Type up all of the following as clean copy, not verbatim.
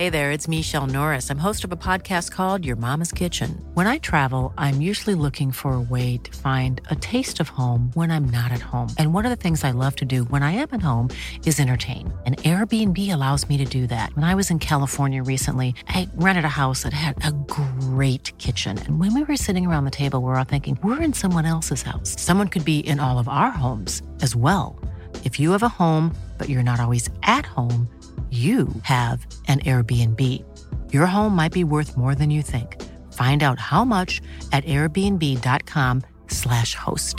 Hey there, it's Michelle Norris. I'm host of a podcast called Your Mama's Kitchen. When I travel, I'm usually looking for a way to find a taste of home when I'm not at home. And one of the things I love to do when I am at home is entertain. And Airbnb allows me to do that. When I was in California recently, I rented a house that had a great kitchen. And when we were sitting around the table, we were all thinking, we're in someone else's house. Someone could be in all of our homes as well. If you have a home, but you're not always at home, you have an Airbnb. Your home might be worth more than you think. Find out how much at airbnb.com/host.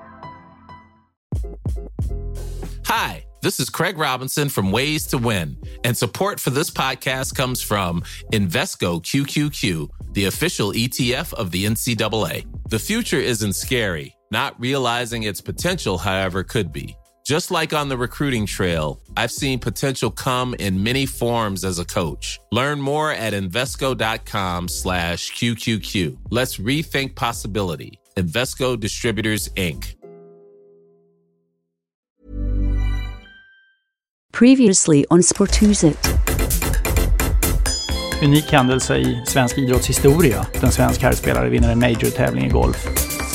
Hi, this is Craig Robinson from Ways to Win, and support for this podcast comes from Invesco QQQ, the official ETF of the NCAA. The future isn't scary. Not realizing its potential, however, could be. Just like on the recruiting trail, I've seen potential come in many forms as a coach. Learn more at Invesco.com/QQQ. Let's rethink possibility. Invesco Distributors, Inc. Previously on Sporthuset. Unik händelse i svensk idrottshistoria. Den svensk herrspelare vinner en major-tävling i golf.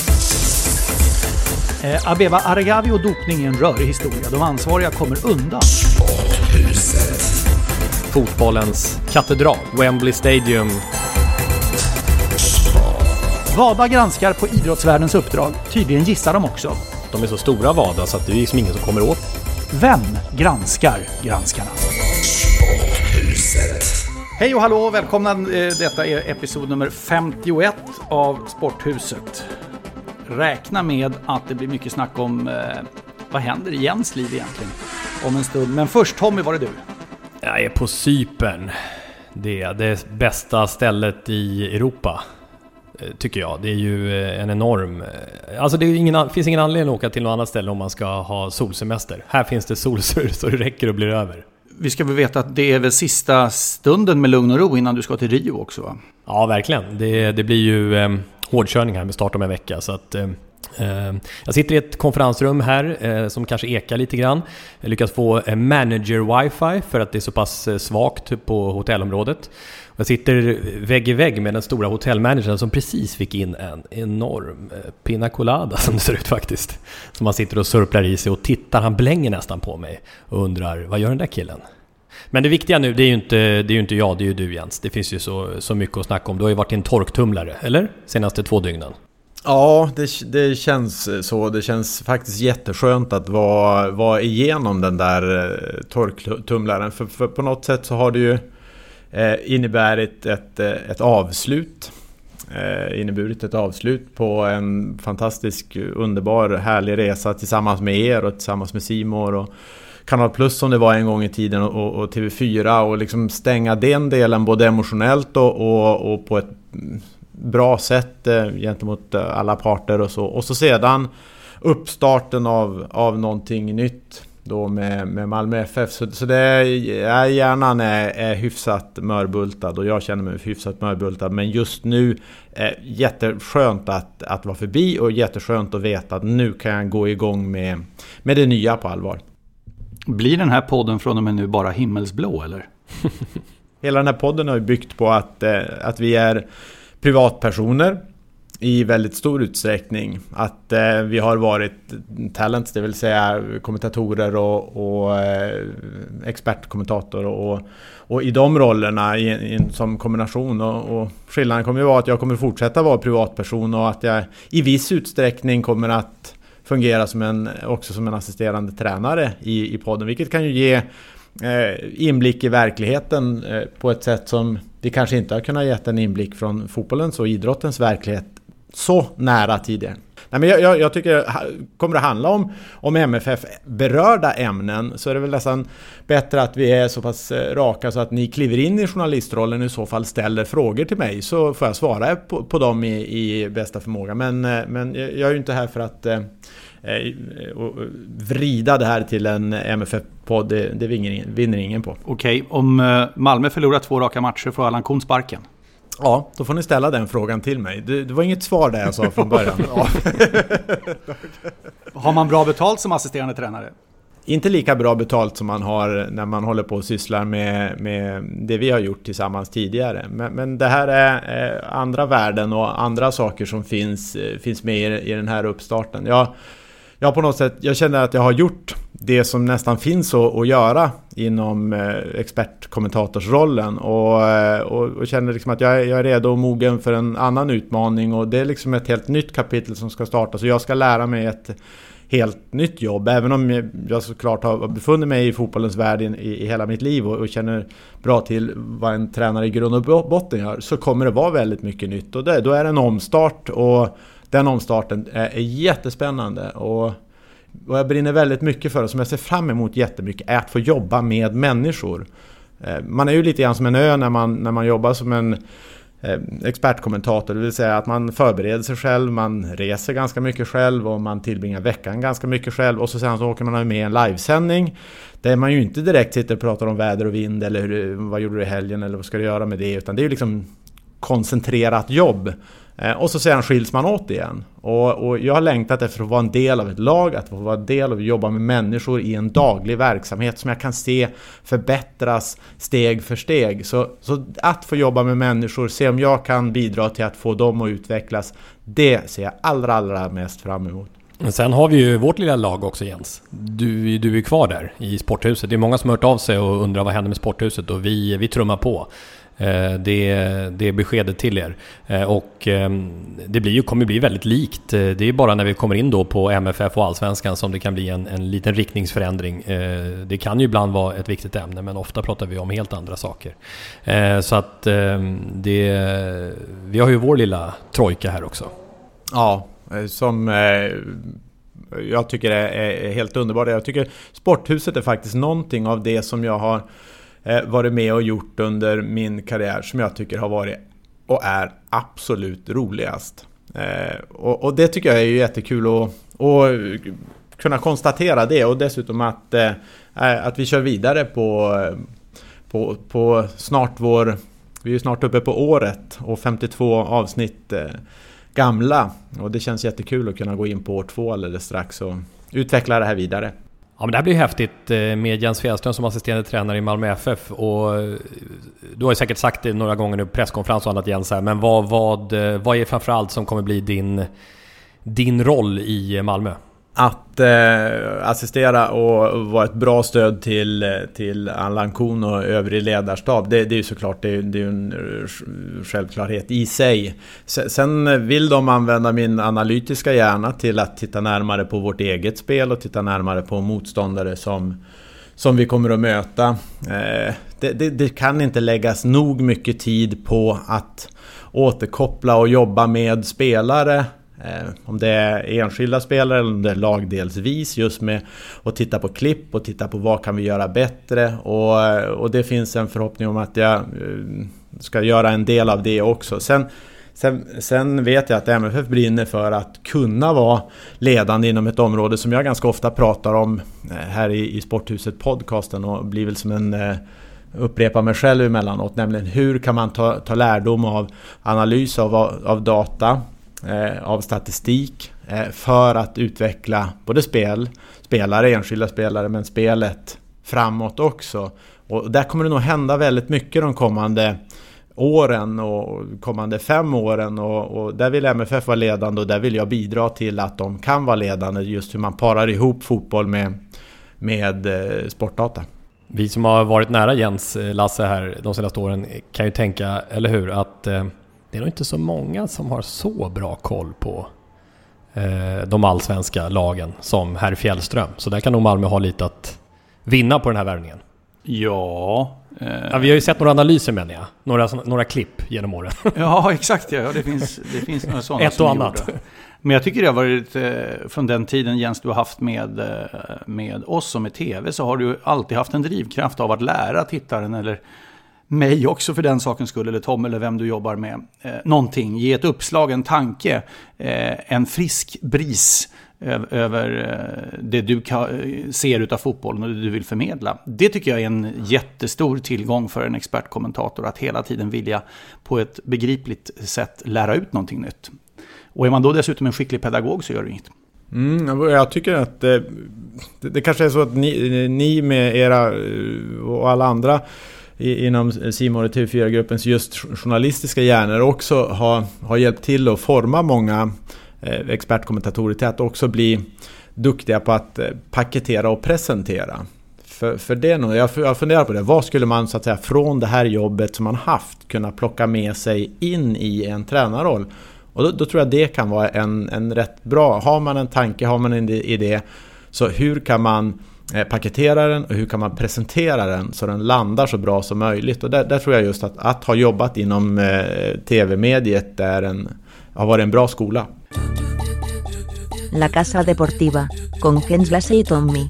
Abeba Aregawi och dopning är en rörig historia. De ansvariga kommer undan. Sporthuset. Fotbollens katedral. Wembley Stadium. VADA granskar på idrottsvärldens uppdrag. Tydligen gissar de också. De är så stora VADA så att det är liksom ingen som kommer åt. Vem granskar granskarna? Sporthuset. Hej och hallå, välkomna. Detta är episod nummer 51 av Sporthuset. Räkna med att det blir mycket snack om vad händer i Jens liv egentligen om en stund. Men först, Tommy, var är du? Jag är på Cypern. Det är det bästa stället i Europa, tycker jag. Det är ju en enorm... Alltså det finns ingen anledning att åka till något annat ställe om man ska ha solsemester. Här finns det sol så det räcker och blir över. Vi ska väl veta att det är väl sista stunden med lugn och ro innan du ska till Rio också, va? Ja, verkligen. Det blir ju hårdkörning här med start om en vecka. Så att, jag sitter i ett konferensrum här som kanske ekar lite grann. Jag lyckas få manager wifi för att det är så pass svagt på hotellområdet. Jag sitter vägg i vägg med den stora hotellmanagern som precis fick in en enorm pina colada som det ser ut faktiskt. Som man sitter och surplar i sig och tittar. Han blänger nästan på mig och undrar, vad gör den där killen? Men det viktiga nu, det är ju inte jag, det är ju du, Jens. Det finns ju så mycket att snacka om. Du har ju varit en torktumlare, eller? Senaste 2 dygnen. Ja, det känns så. Det känns faktiskt jätteskönt att vara igenom den där torktumlaren. För på något sätt så har det ju inneburit ett avslut. Inneburit ett avslut på en fantastisk, underbar, härlig resa tillsammans med er och tillsammans med Simor och Kanal Plus som det var en gång i tiden och TV4 och liksom stänga den delen både emotionellt och på ett bra sätt gentemot alla parter och så sedan uppstarten av någonting nytt då med Malmö FF så det är hjärnan är hyfsat mörbultad och jag känner mig hyfsat mörbultad, men just nu är jätteskönt att vara förbi och jätteskönt att veta att nu kan jag gå igång med det nya på allvar. Blir den här podden från och med nu bara himmelsblå, eller? Hela den här podden har ju byggt på att vi är privatpersoner i väldigt stor utsträckning. Att vi har varit talents, det vill säga kommentatorer och expertkommentator och i de rollerna som kombination. Och skillnaden kommer ju vara att jag kommer fortsätta vara privatperson och att jag i viss utsträckning kommer att fungera också som en assisterande tränare i podden, vilket kan ju ge inblick i verkligheten på ett sätt som vi kanske inte har kunnat ge en inblick från fotbollens och idrottens verklighet så nära tidigare. Nej, men jag tycker kommer det handla om MFF berörda ämnen så är det väl nästan bättre att vi är så pass raka så att ni kliver in i journalistrollen och i så fall ställer frågor till mig så får jag svara på dem i bästa förmåga. Men jag är ju inte här för att vrida det här till en MFF-podd. Det vinner ingen på. Okej, om Malmö förlorar 2 raka matcher får Allan Kuhn sparken. Ja, då får ni ställa den frågan till mig. Det var inget svar där jag sa från början. Har man bra betalt som assisterande tränare? inte lika bra betalt som man har när man håller på och sysslar med det vi har gjort tillsammans tidigare. Men det här är andra värden och andra saker som finns med i den här uppstarten. Jag på något sätt, jag känner att jag har gjort det som nästan finns att göra inom expertkommentatorsrollen och känner liksom att jag är redo och mogen för en annan utmaning, och det är liksom ett helt nytt kapitel som ska starta, så jag ska lära mig ett helt nytt jobb, även om jag såklart har befunnit mig i fotbollens värld i hela mitt liv och känner bra till vad en tränare i grund och botten gör, så kommer det vara väldigt mycket nytt, och då är det en omstart, och den omstarten är jättespännande, och jag brinner väldigt mycket för det, som jag ser fram emot jättemycket, är att få jobba med människor. Man är ju lite grann som en ö när man jobbar som en expertkommentator, det vill säga att man förbereder sig själv, man reser ganska mycket själv och man tillbringar veckan ganska mycket själv, och sen så åker man med i en livesändning där man ju inte direkt sitter och pratar om väder och vind eller vad gjorde du i helgen eller vad ska du göra med det, utan det är ju liksom koncentrerat jobb. Och så sedan skiljs man åt igen. Och jag har längtat efter att vara en del av ett lag, att få vara en del av att jobba med människor i en daglig verksamhet som jag kan se förbättras steg för steg. Så att få jobba med människor, se om jag kan bidra till att få dem att utvecklas, det ser jag allra mest fram emot. Men sen har vi ju vårt lilla lag också, Jens. Du är kvar där i Sporthuset. Det är många som har hört av sig och undrar vad händer med Sporthuset, och vi trummar på. Det är beskedet till er, och det kommer bli väldigt likt. Det är bara när vi kommer in då på MFF och Allsvenskan som det kan bli en liten riktningsförändring. Det kan ju ibland vara ett viktigt ämne, men ofta pratar vi om helt andra saker. Så att vi har ju vår lilla trojka här också. Ja, som jag tycker är helt underbart. Jag tycker Sporthuset är faktiskt någonting av det som jag har varit med och gjort under min karriär som jag tycker har varit och är absolut roligast. Och det tycker jag är jättekul att kunna konstatera det, och dessutom att vi kör vidare på snart vi är snart uppe på året och 52 avsnitt gamla, och det känns jättekul att kunna gå in på år 2 alldeles strax och utveckla det här vidare. Ja, men det här blir häftigt med Jens Fjällström som assisterande tränare i Malmö FF, och du har ju säkert sagt det några gånger nu på presskonferens och annat, Jens, här, men vad är framförallt som kommer bli din roll i Malmö? Att assistera och vara ett bra stöd till Allan Kuhn och övrig ledarstab, det är ju såklart, det är en självklarhet i sig. Sen vill de använda min analytiska hjärna till att titta närmare på vårt eget spel och titta närmare på motståndare som vi kommer att möta. Det kan inte läggas nog mycket tid på att återkoppla och jobba med spelare, om det är enskilda spelare eller om det är lagdelsvis, just med att titta på klipp och titta på vad kan vi göra bättre, och det finns en förhoppning om att jag ska göra en del av det också. Sen vet jag att MFF brinner för att kunna vara ledande inom ett område som jag ganska ofta pratar om här i Sporthuset podcasten, och blir väl som en upprepa mig själv emellanåt, nämligen hur kan man ta lärdom av analys av data, av statistik, för att utveckla både spelare, enskilda spelare, men spelet framåt också. Och där kommer det nog hända väldigt mycket de kommande åren och kommande 5 åren, och där vill MFF vara ledande, och där vill jag bidra till att de kan vara ledande, just hur man parar ihop fotboll med sportdata. Vi som har varit nära Jens, Lasse här de senaste åren kan ju tänka, eller hur, att det är nog inte så många som har så bra koll på de allsvenska lagen som herr Fjällström. Så där kan nog Malmö ha lite att vinna på den här värvningen. Ja, vi har ju sett några analyser, menar jag. Några klipp genom åren. Ja, exakt. Ja. Det finns några sådana. Ett och annat. Men jag tycker det har varit från den tiden, Jens, du har haft med oss och med tv, så har du alltid haft en drivkraft av att lära tittaren, eller mig också för den sakens skull, eller Tom eller vem du jobbar med, någonting, ge ett uppslag, en tanke, en frisk bris över det du ser utav fotbollen och det du vill förmedla. Det tycker jag är en jättestor tillgång för en expertkommentator, att hela tiden vilja på ett begripligt sätt lära ut någonting nytt. Och är man då dessutom en skicklig pedagog så gör det inget. Jag tycker att det kanske är så att ni med era och alla andra inom C More och TV4-gruppens just journalistiska hjärnor också har hjälpt till att forma många expertkommentatorer till att också bli duktiga på att paketera och presentera. För det är nog, jag funderar på det. Vad skulle man så att säga från det här jobbet som man haft kunna plocka med sig in i en tränarroll? Och då tror jag det kan vara en rätt bra. Har man en tanke, har man en idé, så hur kan man paketera den och hur kan man presentera den så den landar så bra som möjligt? Och där tror jag just att ha jobbat inom tv-mediet har varit en bra skola. La Casa Deportiva, con Ken Glasse y Tommy.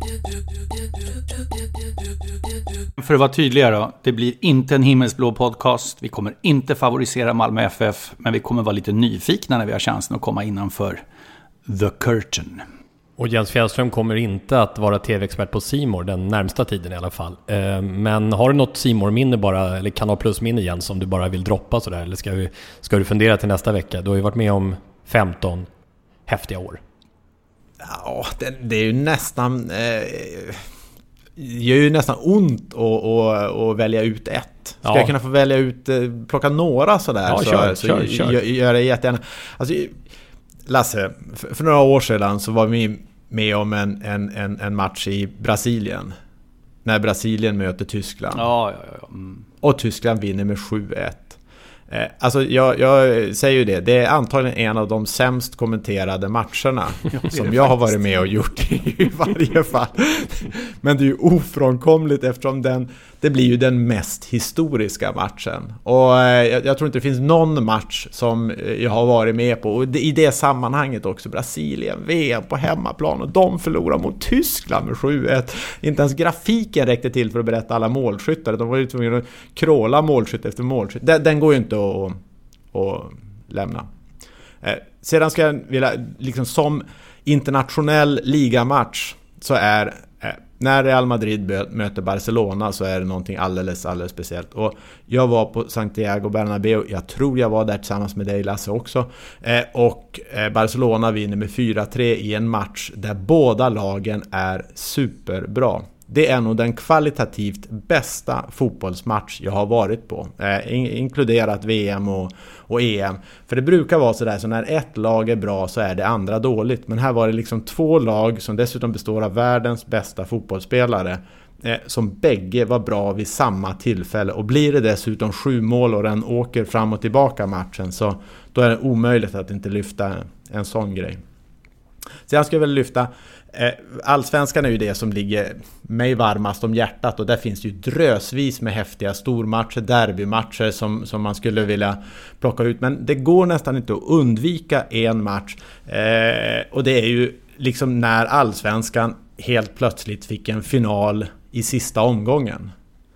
För att vara tydliga då, det blir inte en himmelsblå podcast. Vi kommer inte favorisera Malmö FF, men vi kommer vara lite nyfikna när vi har chansen att komma innanför the curtain. Och Jens Fjällström kommer inte att vara tv-expert på C More den närmsta tiden i alla fall. Men har du något C More-minne bara, eller Kanal Plus-minne igen som du bara vill droppa sådär? Eller ska du fundera till nästa vecka? Du har ju varit med om 15 häftiga år. Ja, det är ju nästan... Det gör ju nästan ont att välja ut ett. Ska jag kunna få välja ut, plocka några sådär? Ja, kör. Gör det jättegärna. Alltså, Lasse, för några år sedan så var vi med om en match i Brasilien. När Brasilien möter Tyskland. Ja. Och Tyskland vinner med 7-1. Alltså jag säger ju det är antagligen en av de sämst kommenterade matcherna som jag har varit med och gjort i varje fall. Men det är ju ofrånkomligt eftersom det blir ju den mest historiska matchen. Och jag tror inte det finns någon match som jag har varit med på. Och i det sammanhanget också Brasilien, VM på hemmaplan, och de förlorar mot Tyskland med 7-1. Inte ens grafiken räckte till för att berätta alla målskyttar. De var ju tvungna att kråla målskytt efter målskytt. Den går ju inte att lämna. Sedan ska jag vilja, liksom som internationell ligamatch så är när Real Madrid möter Barcelona så är det någonting alldeles speciellt. Och jag var på Santiago Bernabéu, jag tror jag var där tillsammans med dig Lasse också. Och Barcelona vinner med 4-3 i en match där båda lagen är superbra. Det är nog den kvalitativt bästa fotbollsmatch jag har varit på. Inkluderat VM och EM. För det brukar vara sådär, så när ett lag är bra så är det andra dåligt. Men här var det liksom två lag som dessutom består av världens bästa fotbollsspelare. Som bägge var bra vid samma tillfälle. Och blir det dessutom 7 mål och den åker fram och tillbaka matchen, så då är det omöjligt att inte lyfta en sån grej. Så jag skulle väl lyfta Allsvenskan är ju det som ligger mig varmast om hjärtat, och där finns ju drösvis med häftiga stormatcher, derbymatcher som man skulle vilja plocka ut, men det går nästan inte att undvika en match, och det är ju liksom när Allsvenskan helt plötsligt fick en final i sista omgången.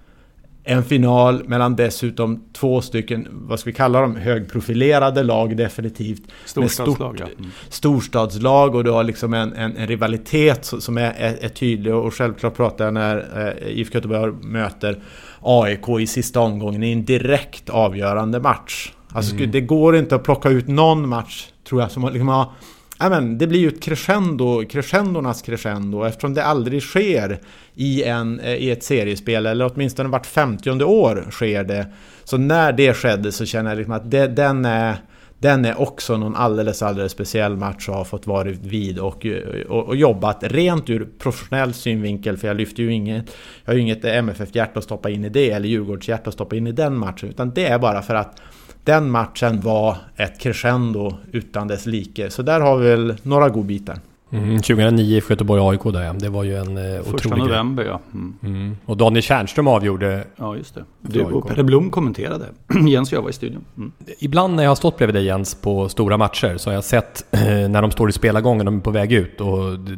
En final mellan dessutom 2 stycken, vad ska vi kalla dem, högprofilerade lag definitivt. Storstadslag, storstadslag, och du har liksom en rivalitet som är tydlig, och självklart pratar jag när IFK Göteborg möter AIK i sista omgången i en direkt avgörande match. Alltså det går inte att plocka ut någon match, tror jag, som liksom har... Men det blir ju ett crescendornas crescendo, eftersom det aldrig sker i ett seriespel, eller åtminstone vart 50:e år sker det. Så när det skedde så känner jag liksom att den är också någon alldeles speciell match och har fått vara vid och jobbat rent ur professionell synvinkel, för jag lyfter ju jag har ju inget MFF-hjärta att stoppa in i det, eller Djurgårdshjärta att stoppa in i den matchen, utan det är bara för att den matchen var ett crescendo utan dess like. Så där har vi väl några godbitar. 2009 i Göteborg AIK där, det var ju en otrolig 1 november, ja. Och Daniel Tjärnström avgjorde. Ja, just det. Och Pelle Blom kommenterade. Jens och jag var i studion. Ibland när jag har stått bredvid dig, Jens, på stora matcher, så har jag sett när de står i spelargången, de är på väg ut och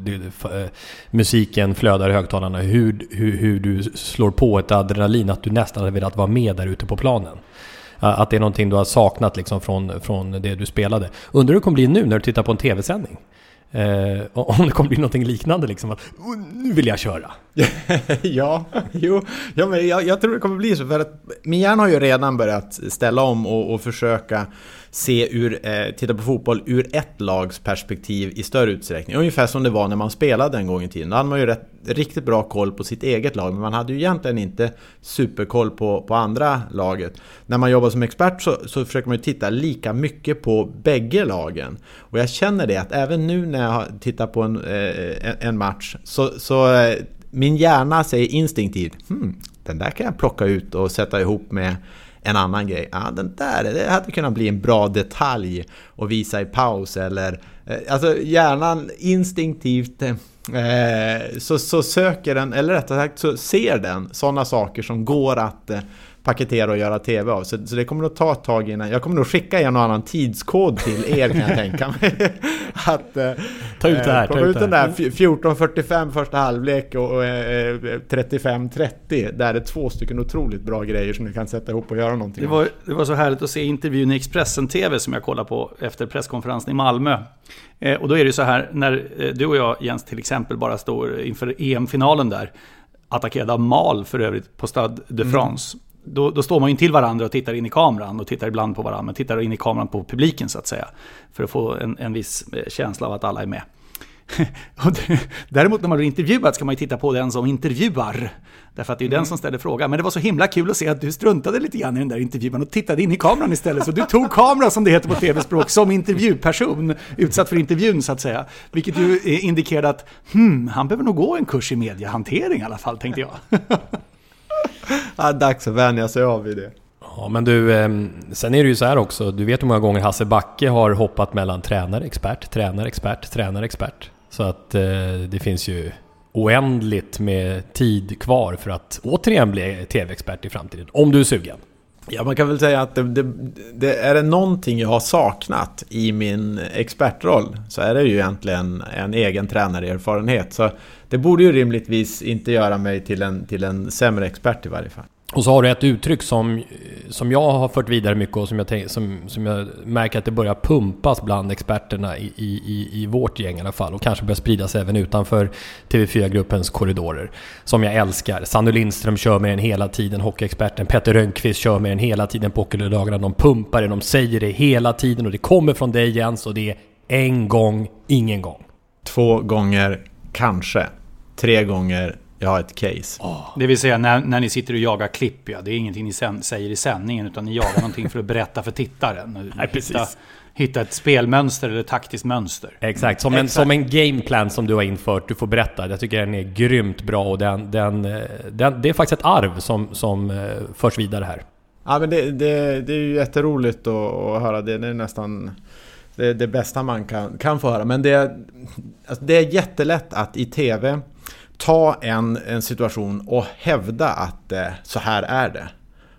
musiken flödar i högtalarna, hur du slår på ett adrenalin att du nästan hade velat vara med där ute på planen. Att det är någonting du har saknat liksom från det du spelade. Undrar hur det kommer bli nu när du tittar på en tv-sändning? Om det kommer bli någonting liknande liksom, att nu vill jag köra. Men jag tror det kommer bli så, för att min hjärna har ju redan börjat ställa om och försöka titta på fotboll ur ett lags perspektiv i större utsträckning. Ungefär som det var när man spelade en gång i tiden. Då hade man ju riktigt bra koll på sitt eget lag, men man hade ju egentligen inte superkoll på andra laget. När man jobbar som expert så försöker man ju titta lika mycket på bägge lagen. Och jag känner det att även nu när jag tittar på en match så min hjärna säger instinktivt, den där kan jag plocka ut och sätta ihop med en annan grej. Det hade kunnat bli en bra detalj och visa i paus, eller alltså hjärnan instinktivt så söker den, eller rättare sagt så ser den sådana saker som går att paketera och göra tv av. Så det kommer att ta ett tag innan. Jag kommer nog skicka en och annan tidskod till er, kan jag tänka mig. Att ta ut det här. Ta ut den där 14:45 första halvlek och 35:30. Där är 2 stycken otroligt bra grejer som ni kan sätta ihop och göra någonting. Det var så härligt att se intervjun i Expressen TV som jag kollade på efter presskonferensen i Malmö. Och då är det så här, när du och jag, Jens, till exempel bara står inför EM-finalen där, attackerad av Mal för övrigt på Stade de France. Då står man ju till varandra och tittar in i kameran och tittar ibland på varandra, men tittar in i kameran på publiken så att säga, för att få en viss känsla av att alla är med. Däremot när man blir intervjuad ska man ju titta på den som intervjuar, därför att det är den som ställer frågan. Men det var så himla kul att se att du struntade lite grann i den där intervjun och tittade in i kameran istället. Så du tog kamera, som det heter på tv-språk, som intervjuperson, utsatt för intervjun så att säga. Vilket ju indikerade att han behöver nog gå en kurs i mediehantering i alla fall, tänkte jag. Dags att vänja sig av vid det. Ja, men du, sen är det ju så här också. Du vet hur många gånger Hasse Backe har hoppat mellan tränare, expert. Så att det finns ju oändligt med tid kvar för att återigen bli tv-expert i framtiden. Om du är sugen. Ja, man kan väl säga att det är det någonting jag har saknat i min expertroll, så är det ju egentligen en egen tränarerfarenhet. Så det borde ju rimligtvis inte göra mig till en sämre expert i varje fall. Och så har du ett uttryck som jag har fört vidare mycket och som jag märker att det börjar pumpas bland experterna i vårt gäng i alla fall, och kanske börjar spridas även utanför TV4-gruppens korridorer, som jag älskar. Sanny Lindström kör med den hela tiden, hockeyexperten Peter Rönnqvist kör med den hela tiden på hockeydagarna. De pumpar det, de säger det hela tiden, och det kommer från dig, Jens, och det är en gång, ingen gång. 2 gånger, kanske 3 gånger. Jag har ett case. Det vill säga när ni sitter och jagar klipp, det är ingenting ni säger i sändningen, utan ni jagar någonting för att berätta för tittaren. Hitta ett spelmönster eller taktiskt mönster. Exakt, som en gameplan som du har infört. Du får berätta. Jag tycker den är grymt bra, och det är faktiskt ett arv som förs vidare här. Ja, men det är ju jätteroligt att höra det. Det är nästan det bästa man kan få höra. Men det är jättelätt att i tv ta en situation och hävda att så här är det.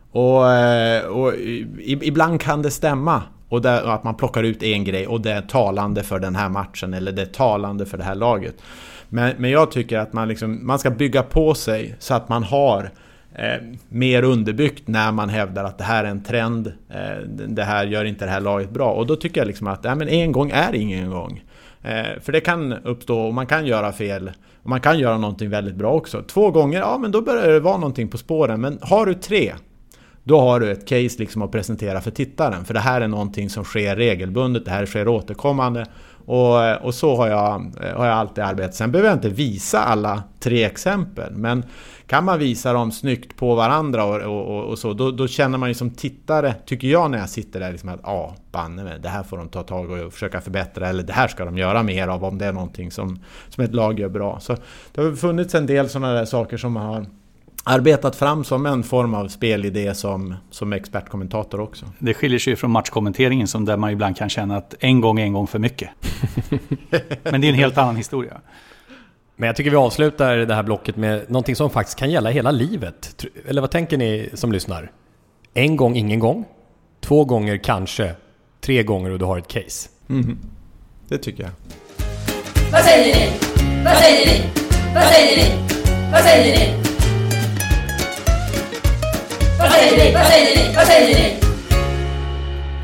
Och ibland kan det stämma. Och att man plockar ut en grej och det är talande för den här matchen, eller det är talande för det här laget. Men jag tycker att man ska bygga på sig så att man har mer underbyggt när man hävdar att det här är en trend, det här gör inte det här laget bra. Och då tycker jag att en gång är ingen gång. För det kan uppstå, och man kan göra fel, och man kan göra någonting väldigt bra också. 2 gånger, men då börjar det vara någonting på spåren. Men har du 3, då har du ett case att presentera för tittaren. För det här är någonting som sker regelbundet, det här sker återkommande. Och så har jag alltid arbetat. Sen behöver jag inte visa alla 3 exempel, men kan man visa dem snyggt på varandra och så, då känner man ju som tittare, tycker jag, när jag sitter där att det här får de ta tag och försöka förbättra, eller det här ska de göra mer av om det är någonting som ett lag gör bra. Så det har funnits en del sådana där saker som man har arbetat fram som en form av spelidé som expertkommentator också. Det skiljer sig från matchkommenteringen, som där man ibland kan känna att en gång för mycket. Men det är en helt annan historia. Men jag tycker vi avslutar det här blocket med någonting som faktiskt kan gälla hela livet. Eller vad tänker ni som lyssnar? 1 gång, ingen gång. 2 gånger kanske. 3 gånger och du har ett case. Det tycker jag. Vad säger ni? Vad säger ni? Vad säger ni? Vad säger ni? Vad säger ni? Vad säger ni? Vad säger ni?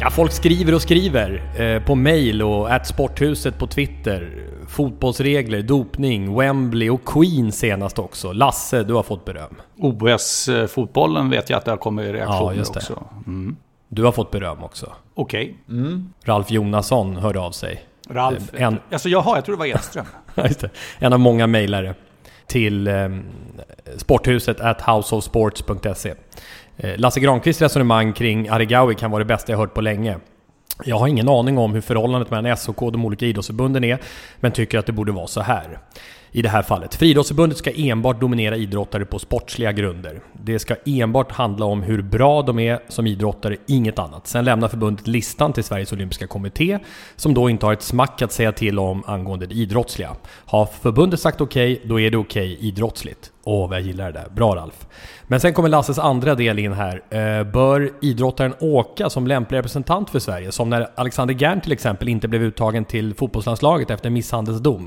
Ja, folk skriver och skriver på mail och @sporthuset på Twitter. Fotbollsregler, dopning, Wembley och Queen senast också. Lasse, du har fått beröm. OS-fotbollen vet jag att det har kommit reaktioner också. Du har fått beröm också. Okej. Ralf Jonasson hörde av sig. Ralf? Alltså jag tror det var Edström. Just det. En av många mejlare till sporthuset @houseofsports.se. Lasse Granqvists resonemang kring Aregawi kan vara det bästa jag hört på länge. Jag har ingen aning om hur förhållandet mellan SOK och de olika idrottsförbunden är, men tycker att det borde vara så här. I det här fallet. Friidrottsförbundet ska enbart dominera idrottare på sportsliga grunder. Det ska enbart handla om hur bra de är som idrottare, inget annat. Sen lämnar förbundet listan till Sveriges olympiska kommitté, som då inte har ett smack att säga till om angående det idrottsliga. Har förbundet sagt okej, då är det okej idrottsligt. Vad jag gillar det där. Bra, Ralf. Men sen kommer Lasses andra del in här. Bör idrottaren åka som lämplig representant för Sverige? Som när Alexander Gern till exempel inte blev uttagen till fotbollslandslaget efter misshandelsdom.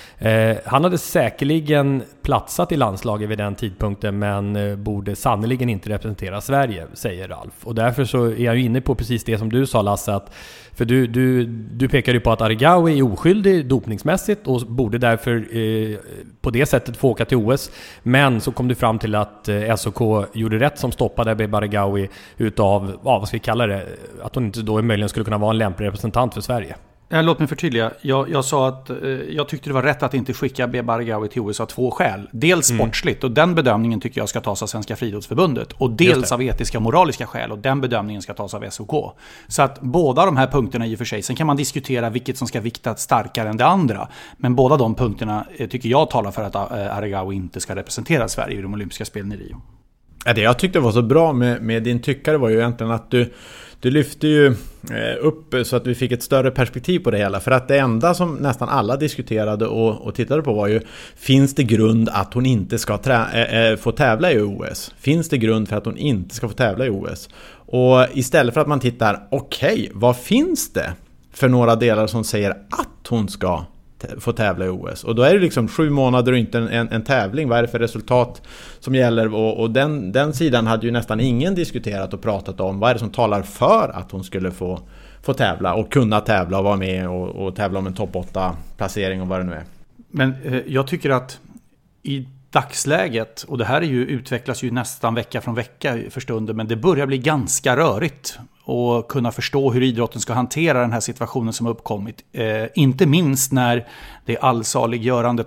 Han hade säkerligen platsat i landslaget vid den tidpunkten, men borde sannoliken inte representera Sverige, säger Ralf. Och därför så är jag ju inne på precis det som du sa, Lasse, att för du pekade ju på att Aregawi är oskyldig dopningsmässigt och borde därför på det sättet få åka till OS. Men så kom du fram till att SOK gjorde rätt som stoppade Beba Aregawi utav, vad ska vi kalla det, att hon inte då möjligen skulle kunna vara en lämplig representant för Sverige. Låt mig förtydliga. Jag sa att jag tyckte det var rätt att inte skicka Beba Aregawi till OS av 2 skäl. Dels sportsligt, och den bedömningen tycker jag ska tas av Svenska friidrottsförbundet. Och dels av etiska och moraliska skäl, och den bedömningen ska tas av SOK. Så att båda de här punkterna i och för sig, sen kan man diskutera vilket som ska viktas starkare än det andra. Men båda de punkterna tycker jag talar för att Aregawi inte ska representera Sverige i de olympiska spelen i Rio. Det jag tyckte var så bra med din tyckare var ju egentligen att du lyfte ju upp så att vi fick ett större perspektiv på det hela. För att det enda som nästan alla diskuterade och tittade på var ju, finns det grund att hon inte ska få tävla i OS? Finns det grund för att hon inte ska få tävla i OS? Och istället för att man tittar, okej, vad finns det för några delar som säger att hon ska få tävla i OS? Och då är det liksom 7 månader och inte en tävling. Vad är det för resultat som gäller? Och den sidan hade ju nästan ingen diskuterat och pratat om. Vad är det som talar för att hon skulle få tävla och kunna tävla och vara med och tävla om en topp 8-placering och vad det nu är. Men jag tycker att i dagsläget, och det här utvecklas ju nästan vecka från vecka för stunden, men det börjar bli ganska rörigt och kunna förstå hur idrotten ska hantera den här situationen som har uppkommit. Inte minst när det allsaliggörande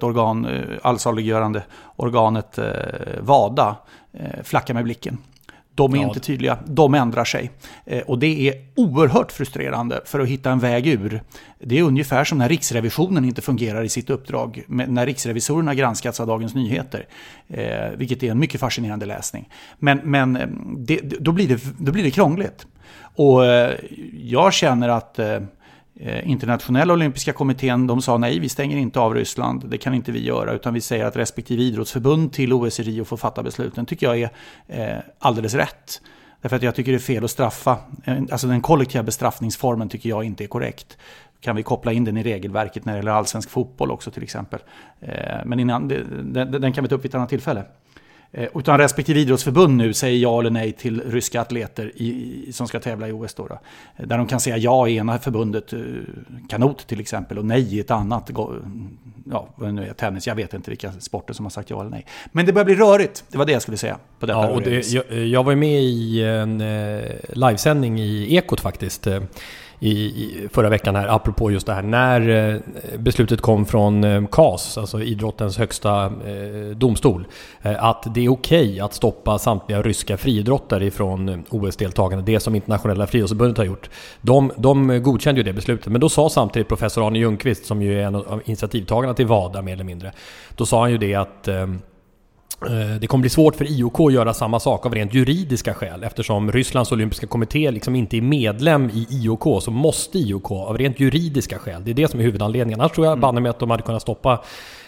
organet WADA flackar med blicken. De är inte tydliga, de ändrar sig. Och det är oerhört frustrerande för att hitta en väg ur. Det är ungefär som när Riksrevisionen inte fungerar i sitt uppdrag. När riksrevisorerna granskats av Dagens Nyheter. Vilket är en mycket fascinerande läsning. Men då blir det krångligt. Och jag känner att Internationella olympiska kommittén, de sa nej, vi stänger inte av Ryssland, det kan inte vi göra, utan vi säger att respektive idrottsförbund till OS i Rio får fatta besluten. Tycker jag är alldeles rätt. Därför att jag tycker det är fel att straffa, alltså den kollektiva bestraffningsformen tycker jag inte är korrekt. Kan vi koppla in den i regelverket när det gäller allsvensk fotboll också till exempel. Men innan, den kan vi ta upp vid ett annat tillfälle. Utan respektive idrottsförbund nu säger ja eller nej till ryska atleter som ska tävla i OS då. Där de kan säga ja i ena förbundet, kanot till exempel, och nej i ett annat, vad nu är tennis, jag vet inte vilka sporter som har sagt ja eller nej. Men det börjar bli rörigt, det var det jag skulle säga på detta. Och jag var med i en livesändning i Ekot faktiskt i förra veckan här, apropå just det här, när beslutet kom från CAS, alltså idrottens högsta domstol, att det är okej att stoppa samtliga ryska friidrottare från OS-deltagande, det som Internationella friidrottsförbundet har gjort. De godkände ju det beslutet, men då sa samtidigt professor Arne Ljungqvist, som ju är en av initiativtagarna till WADA mer eller mindre, då sa han ju det att det kommer bli svårt för IOK att göra samma sak av rent juridiska skäl. Eftersom Rysslands olympiska kommitté liksom inte är medlem i IOK, så måste IOK av rent juridiska skäl. Det är det som är huvudanledningen. Annars tror jag banne med att de hade kunnat stoppa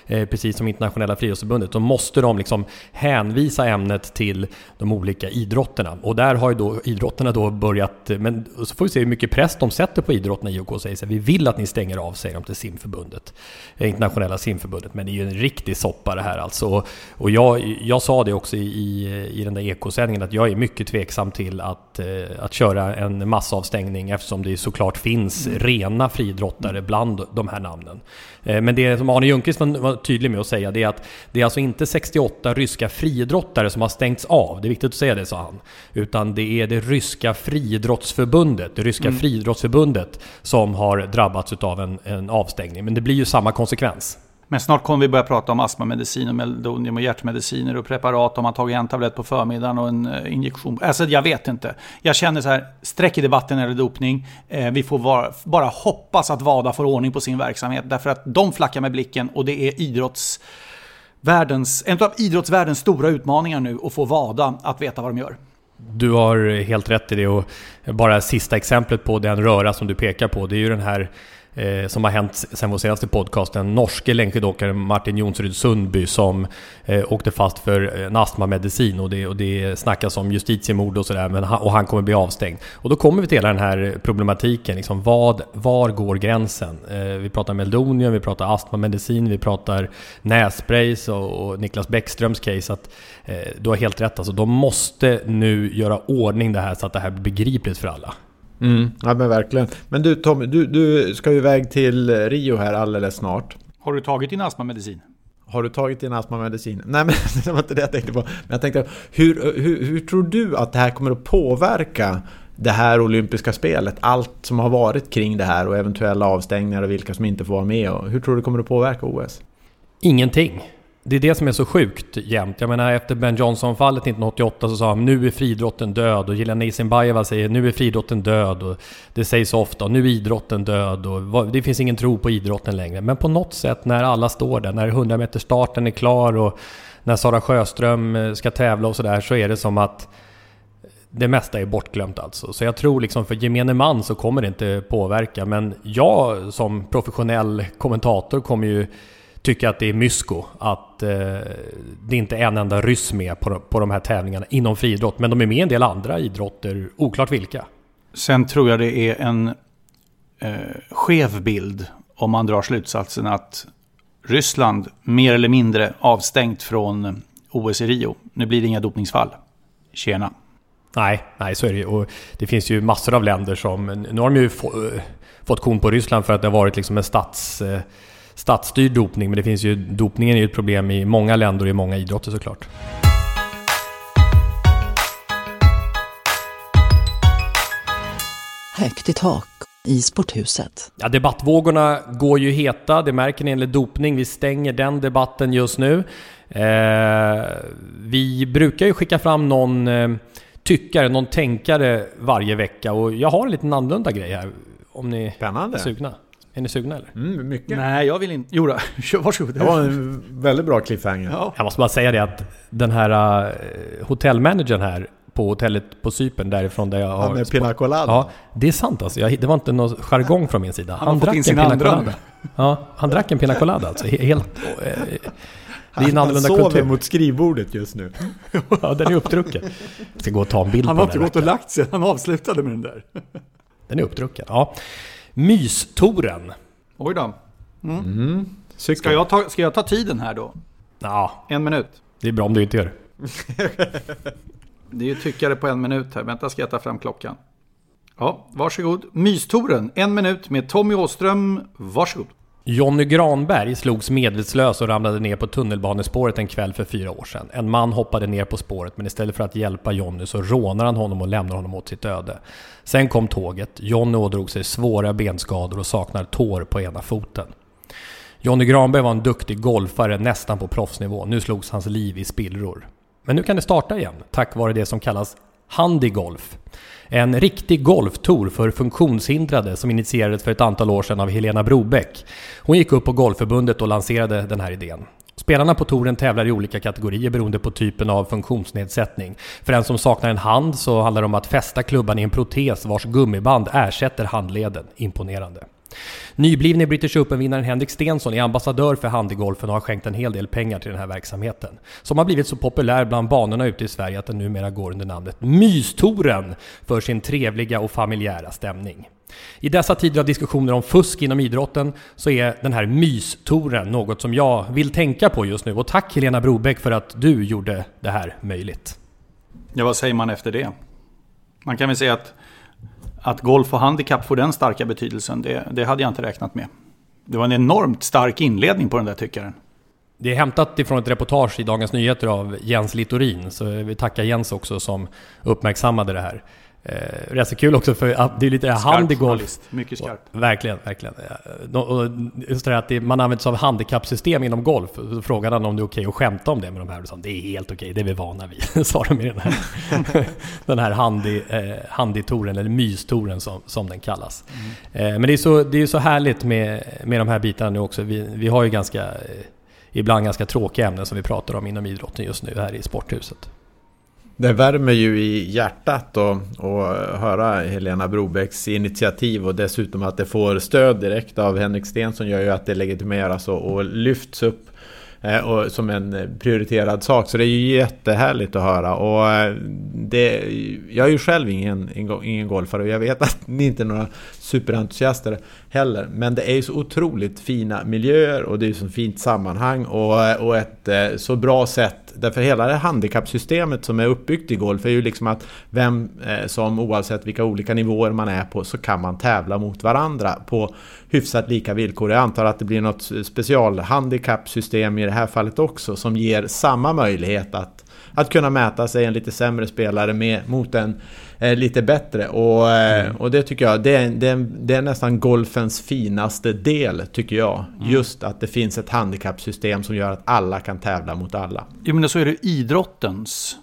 precis som internationella friidrottsförbundet, då måste de liksom hänvisa ämnet till de olika idrotterna. Och där har ju då idrotterna då börjat, men så får vi se hur mycket press de sätter på idrotterna. IOK säger så här, vi vill att ni stänger av, säger de till simförbundet, internationella simförbundet. Men det är ju en riktig soppa det här alltså. Och jag sa det också i den där ekosändningen, att jag är mycket tveksam till att köra en massavstängning, eftersom det såklart finns rena friidrottare bland de här namnen. Men det som Arne Ljungqvist var tydlig med att säga, det är att det är alltså inte 68 ryska friidrottare som har stängts av. Det är viktigt att säga det, sa han. Utan det är det ryska friidrottsförbundet, friidrottsförbundet som har drabbats av en avstängning. Men det blir ju samma konsekvens. Men snart kommer vi börja prata om astmamedicin och meldonium och hjärtmediciner och preparat om man tagit en tablett på förmiddagen och en injektion. Alltså jag vet inte. Jag känner så här, sträck i debatten eller dopning. Vi får bara hoppas att WADA får ordning på sin verksamhet. Därför att de flackar med blicken och det är en av idrottsvärldens stora utmaningar nu att få WADA att veta vad de gör. Du har helt rätt i det, och bara sista exemplet på den röra som du pekar på, det är ju den här som har hänt sen vår senaste podcast, den norske längdskidåkaren Martin Jonsrud Sundby som åkte fast för en astmamedicin, och det snackas om justitiemord och sådär, och han kommer bli avstängd. Och då kommer vi till hela den här problematiken, liksom, var går gränsen? Vi pratar meldonium, vi pratar astmamedicin, vi pratar nässprays och Niklas Bäckströms case, att du har helt rätt, alltså, de måste nu göra ordning det här så att det här blir begripligt för alla. Ja, men verkligen. Men du Tommy, du ska ju iväg till Rio här alldeles snart. Har du tagit din astmamedicin? Har du tagit din astmamedicin? Nej, men det var inte det jag tänkte på. Men jag tänkte, hur tror du att det här kommer att påverka det här olympiska spelet? Allt som har varit kring det här och eventuella avstängningar och vilka som inte får vara med. Och hur tror du det kommer att påverka OS? Ingenting. Det är det som är så sjukt jämt. Jag menar, efter Ben Johnson-fallet 1988 så sa han, nu är friidrotten död, och Jelena Isinbayeva säger, nu är friidrotten död, och det sägs ofta, och nu är idrotten död, och det finns ingen tro på idrotten längre. Men på något sätt, när alla står där, när 100 meter starten är klar och när Sara Sjöström ska tävla och sådär, så är det som att det mesta är bortglömt alltså. Så jag tror liksom för gemene man så kommer det inte påverka, men jag som professionell kommentator kommer ju tycker att det är mysko att det inte är en enda ryss med på de här tävlingarna inom friidrott, men de är med i en del andra idrotter, oklart vilka. Sen tror jag det är en skev bild om man drar slutsatsen att Ryssland mer eller mindre avstängt från OS i Rio. Nu blir det inga dopningsfall. Tjena. Nej, så är det ju. Och det finns ju massor av länder som, nu har de ju fått kon på Ryssland för att det har varit liksom en statsstyrd dopning, men det finns ju, dopningen är ju ett problem i många länder och i många idrotter såklart. Högt i tak i sporthuset. Ja, debattvågorna går ju heta, det märker ni enligt dopning. Vi stänger den debatten just nu. Vi brukar ju skicka fram någon tyckare, någon tänkare varje vecka, och jag har en liten annorlunda grej här om ni är sugna. Är ni sugna eller? Mycket. Nej, jag vill inte. Jo då, varsågod. Det var en väldigt bra cliffhanger. Ja. Jag måste bara säga det att den här hotellmanagern här på hotellet på Cypern, därifrån där jag har... med pina colada. Ja, det är sant alltså. Det var inte någon jargong från min sida. Han drack en pina colada. Ja, han drack en pina colada alltså. Helt... Det är en annorlunda kultur. Han sover mot skrivbordet just nu. Ja, den är uppdrucken. Jag ska gå och ta en bild han på den. Han har inte gått och lagt sig. Han avslutade med den där. Den är uppdrucken, ja. Mystoren. Oj då. Ska jag ta tiden här då? Ja. 1 minut. Det är bra om du inte gör det är ju tyckare på 1 minut här. Vänta, ska jag ta fram klockan. Ja, varsågod. Mystoren, 1 minut med Tommy Åström. Varsågod. Jonny Granberg slogs medvetslös och ramlade ner på tunnelbanespåret en kväll för 4 år sedan. En man hoppade ner på spåret, men istället för att hjälpa Jonny så rånar han honom och lämnar honom åt sitt öde. Sen kom tåget. Jonny ådrog sig svåra benskador och saknar tår på ena foten. Jonny Granberg var en duktig golfare nästan på proffsnivå. Nu slogs hans liv i spillror. Men nu kan det starta igen, tack vare det som kallas handigolf. En riktig golftour för funktionshindrade som initierades för ett antal år sedan av Helena Brobeck. Hon gick upp på Golfförbundet och lanserade den här idén. Spelarna på touren tävlar i olika kategorier beroende på typen av funktionsnedsättning. För den som saknar en hand så handlar det om att fästa klubban i en protes vars gummiband ersätter handleden. Imponerande. Nyblivne British Open-vinnaren Henrik Stenson är ambassadör för handegolfen och har skänkt en hel del pengar till den här verksamheten. Som har blivit så populär bland banorna ute i Sverige att den numera går under namnet Mystouren för sin trevliga och familjära stämning. I dessa tider av diskussioner om fusk inom idrotten så är den här Mystouren något som jag vill tänka på just nu. Och tack Helena Brobeck för att du gjorde det här möjligt. Ja, vad säger man efter det? Man kan väl säga att golf och handikapp får den starka betydelsen. Det hade jag inte räknat med. Det var en enormt stark inledning på den där tyckaren. Det är hämtat ifrån ett reportage i Dagens Nyheter av Jens Littorin. Så vi tackar Jens också som uppmärksammade det här. Det är så kul också för att det är lite handgolf. Mycket skarpt. Verkligen. Och just det att man använder sig av handikappsystem inom golf. Så frågade han om det är okej att skämta om det med de här. Det är helt okej, det är vi vana vid. Sa de i den här handitouren eller mystouren som den kallas. Men det är ju så härligt med de här bitarna nu också. Vi har ju ibland ganska tråkiga ämnen som vi pratar om inom idrotten just nu här i Sporthuset. Det värmer ju i hjärtat och höra Helena Brobecks initiativ och dessutom att det får stöd direkt av Henrik Stenson gör ju att det legitimeras och lyfts upp och som en prioriterad sak. Så det är ju jättehärligt att höra. Och jag är ju själv ingen golfare och jag vet att ni inte är några superentusiaster heller. Men det är ju så otroligt fina miljöer och det är ju så fint sammanhang och ett så bra sätt. Därför hela det handikappsystemet som är uppbyggt i golf är ju liksom att vem som oavsett vilka olika nivåer man är på så kan man tävla mot varandra på hyfsat lika villkor. Jag antar att det blir något specialhandikappsystem i det här fallet också som ger samma möjlighet att kunna mäta sig en lite sämre spelare mot en lite bättre och det tycker jag det är nästan golfens finaste del tycker jag, just att det finns ett handikappsystem som gör att alla kan tävla mot alla. Jo, men så är det idrottens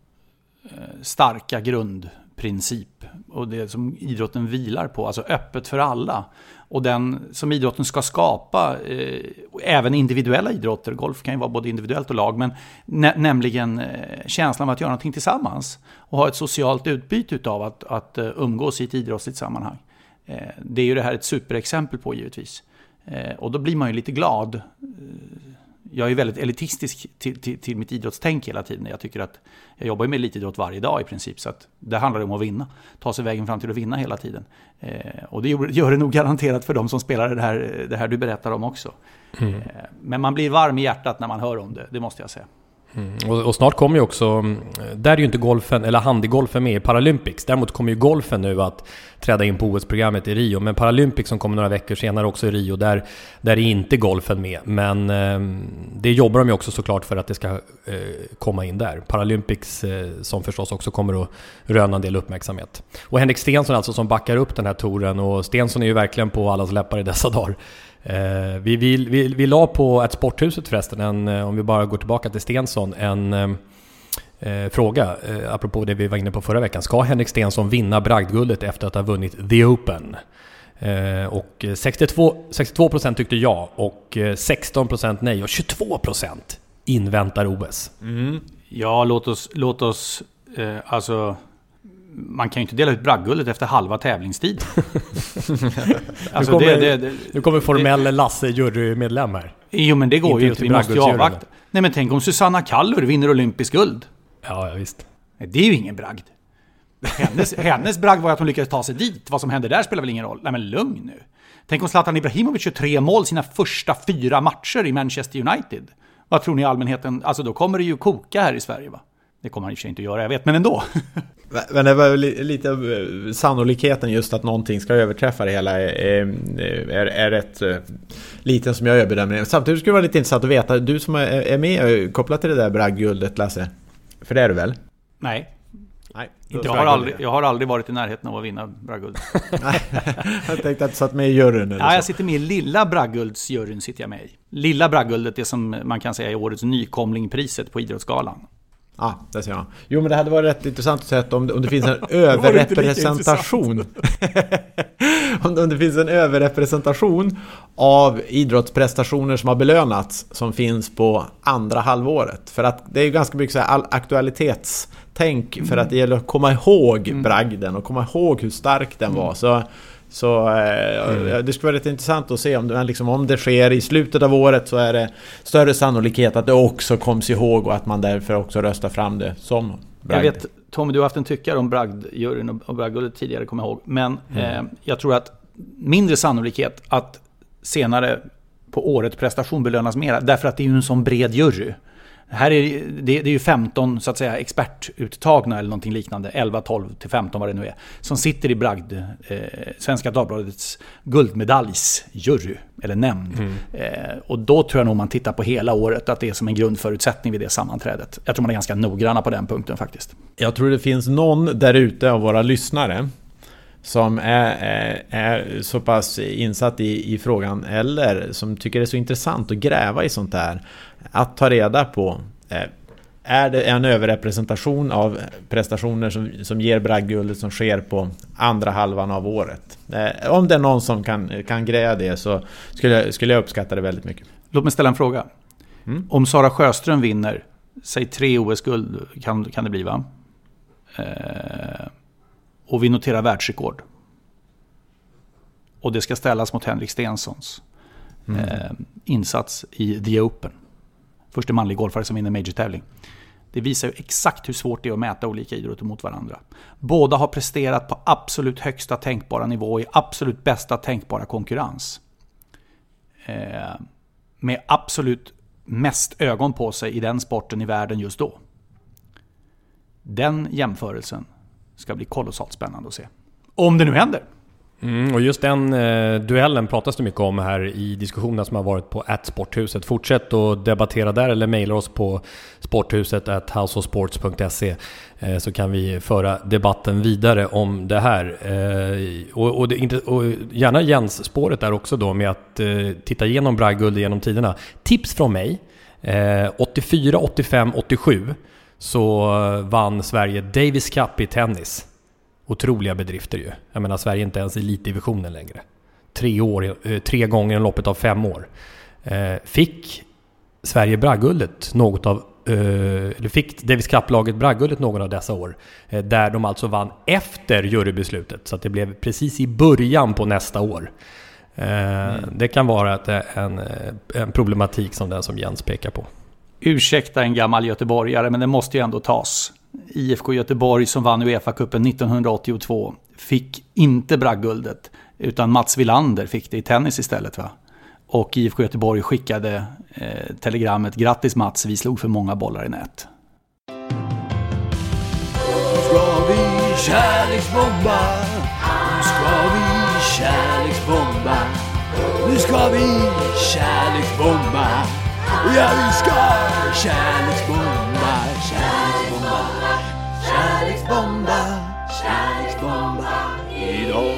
starka grundprincip och det som idrotten vilar på, alltså öppet för alla. Och den som idrotten ska skapa, även individuella idrotter, golf kan ju vara både individuellt och lag, men nämligen känslan av att göra någonting tillsammans och ha ett socialt utbyte utav att umgås i ett idrottsligt sammanhang. Det är ju det här ett superexempel på givetvis. Och då blir man ju lite glad. Jag är väldigt elitistisk till mitt idrottstänk hela tiden. Jag tycker att jag jobbar med elitidrott varje dag i princip. Så att det handlar om att vinna. Ta sig vägen fram till att vinna hela tiden. Och det gör det nog garanterat för de som spelar det här du berättar om också. Men man blir varm i hjärtat när man hör om det måste jag säga. Och snart kommer ju också, där är ju inte golfen eller handgolfen med i Paralympics. Däremot kommer ju golfen nu att träda in på OS-programmet i Rio. Men Paralympics som kommer några veckor senare också i Rio, där är inte golfen med. Men det jobbar de ju också såklart för att det ska komma in där. Paralympics som förstås också kommer att röna en del uppmärksamhet. Och Henrik Stenson alltså som backar upp den här touren. Och Stenson är ju verkligen på allas läppar i dessa dagar. Vi la på ett Sporthuset förresten, om vi bara går tillbaka till Stenson, en fråga apropå det vi var inne på förra veckan. Ska Henrik Stenson vinna bragdguldet efter att ha vunnit The Open? Och 62% tyckte ja och 16% nej och 22% inväntar OS. Ja, låt oss alltså man kan ju inte dela ut bragdguldet efter halva tävlingstid. Alltså nu kommer formell Lasse jurymedlem här. Jo, men det går ju inte. Vi måste ju avvakta. Nej, men tänk om Susanna Kallur vinner olympisk guld. Ja, visst. Det är ju ingen bragd. Hennes bragd var att hon lyckades ta sig dit. Vad som hände där spelar väl ingen roll. Nej, men lugn nu. Tänk om Zlatan Ibrahimovic 23 mål sina första 4 matcher i Manchester United. Vad tror ni allmänheten? Alltså då kommer det ju koka här i Sverige, va? Det kommer han i och för sig inte att göra, jag vet, men ändå. Men det var lite sannolikheten just att någonting ska överträffa det hela är rätt liten som jag gör bedömningen. Samtidigt skulle det vara lite intressant att veta, du som är med kopplat till det där bragdguldet, Lasse. För det är du väl? Nej. Jag har aldrig varit i närheten av att vinna bragdguld. Jag tänkte att du satt med i juryn. Ja, jag sitter med i lilla bragdguldsjuryn sitter jag med i. Lilla bragdguldet är som man kan säga är årets nykomlingpriset på Idrottsgalan. Ja, det ser jag. Jo, men det hade varit rätt intressant att se om det finns en överrepresentation. om det finns en överrepresentation av idrottsprestationer som har belönats som finns på andra halvåret. För att det är ju ganska mycket så här aktualitetstänk för att det gäller att komma ihåg bragden och komma ihåg hur stark den var. Så Så det skulle vara rätt intressant att se om det sker i slutet av året, så är det större sannolikhet att det också koms ihåg och att man därför också röstar fram det som bragd. Jag vet, Tommy, du har haft en tyckare om bragdjuryn och bragdguldet tidigare, kommer jag ihåg. Men jag tror att mindre sannolikhet att senare på året prestation belönas mer, därför att det är ju en sån bred jury. Här är det är ju 15 så att säga expertuttagna eller någonting liknande, 11, 12 till 15 vad det nu är, som sitter i bragd Svenska Dagbladets guldmedaljsjury eller nämnd. Och då tror jag nog man tittar på hela året att det är som en grundförutsättning vid det sammanträdet. Jag tror man är ganska noggranna på den punkten faktiskt. Jag tror det finns någon där ute av våra lyssnare som är så pass insatt i frågan, eller som tycker det är så intressant att gräva i sånt där, att ta reda på, är det en överrepresentation av prestationer som ger bragdguldet som sker på andra halvan av året. Om det är någon som kan greja det, så skulle jag uppskatta det väldigt mycket. Låt mig ställa en fråga. Om Sara Sjöström vinner, säg 3 OS-guld kan det bli, va? Och vi noterar världsrekord. Och det ska ställas mot Henrik Stensons insats i The Open. Första manlig golfare som vinner major-tävling. Det visar ju exakt hur svårt det är att mäta olika idrotter mot varandra. Båda har presterat på absolut högsta tänkbara nivå i absolut bästa tänkbara konkurrens. Med absolut mest ögon på sig i den sporten i världen just då. Den jämförelsen ska bli kolossalt spännande att se. Om det nu händer. Och just den duellen pratas det mycket om här i diskussionerna som har varit på @sporthuset. Fortsätt att debattera där eller mejla oss på sporthuset@houseofsports.se, så kan vi föra debatten vidare om det här. Och gärna Jens spåret där också då med att titta igenom bragdguld genom tiderna. Tips från mig. 84, 85, 87 så vann Sverige Davis Cup i tennis. Otroliga bedrifter ju. Jag menar, Sverige är inte ens i elitdivisionen längre. 3 gånger i loppet av 5 år. Fick Sverige bragdguldet något av eller fick Davis Cup-laget bragdguldet någon av dessa år, där de alltså vann efter jurybeslutet, så att det blev precis i början på nästa år. Det kan vara en problematik som den som Jens pekar på. Ursäkta en gammal göteborgare, men det måste ju ändå tas. IFK Göteborg som vann UEFA-cupen 1982 fick inte bragdguldet, utan Mats Wilander fick det i tennis istället, va? Och IFK Göteborg skickade telegrammet: grattis Mats, vi slog för många bollar i nät. Nu ska vi kärleksbomba, nu ska vi kärleksbomba, nu ska vi kärleksbomba, ja vi ska kärleksbomba, kärleksbomba, kärleksbomba, kärleksbomba idag.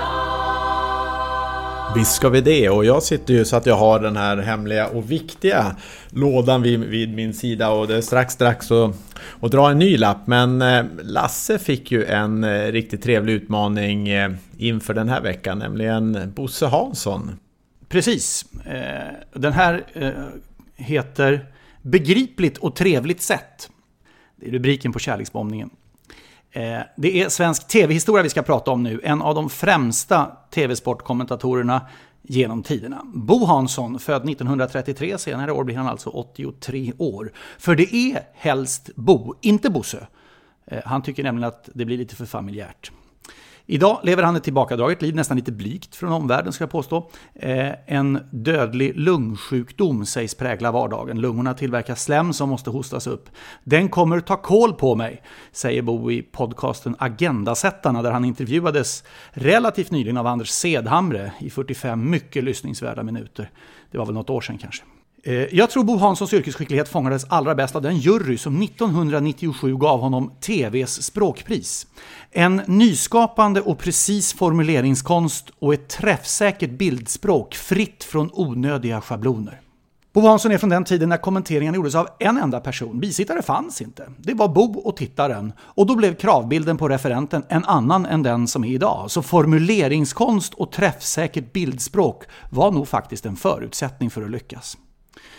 Visst ska vi det, och jag sitter ju så att jag har den här hemliga och viktiga lådan vid min sida, och det är strax att dra en ny lapp. Men Lasse fick ju en riktigt trevlig utmaning inför den här veckan, nämligen Bosse Hansson. Precis, den här heter Begripligt och trevligt sätt. Det är rubriken på kärleksbombningen. Det är svensk tv-historia vi ska prata om nu. En av de främsta tv-sportkommentatorerna genom tiderna. Bo Hansson, född 1933, senare år blir han alltså 83 år. För det är helst Bo, inte Bosse. Han tycker nämligen att det blir lite för familjärt. Idag lever han ett tillbakadraget liv, nästan lite blygt från omvärlden ska jag påstå. En dödlig lungsjukdom sägs prägla vardagen. Lungorna tillverkar slem som måste hostas upp. Den kommer ta kål på mig, säger Bo i podcasten Agendasättarna, där han intervjuades relativt nyligen av Anders Sedhamre i 45 mycket lyssningsvärda minuter. Det var väl något år sedan kanske. Jag tror Bo Hanssons yrkesskicklighet fångades allra bäst av den jury som 1997 gav honom TV:s språkpris. En nyskapande och precis formuleringskonst och ett träffsäkert bildspråk fritt från onödiga schabloner. Bo Hansson är från den tiden när kommenteringen gjordes av en enda person. Bisittare fanns inte. Det var Bo och tittaren. Och då blev kravbilden på referenten en annan än den som är idag. Så formuleringskonst och träffsäkert bildspråk var nog faktiskt en förutsättning för att lyckas.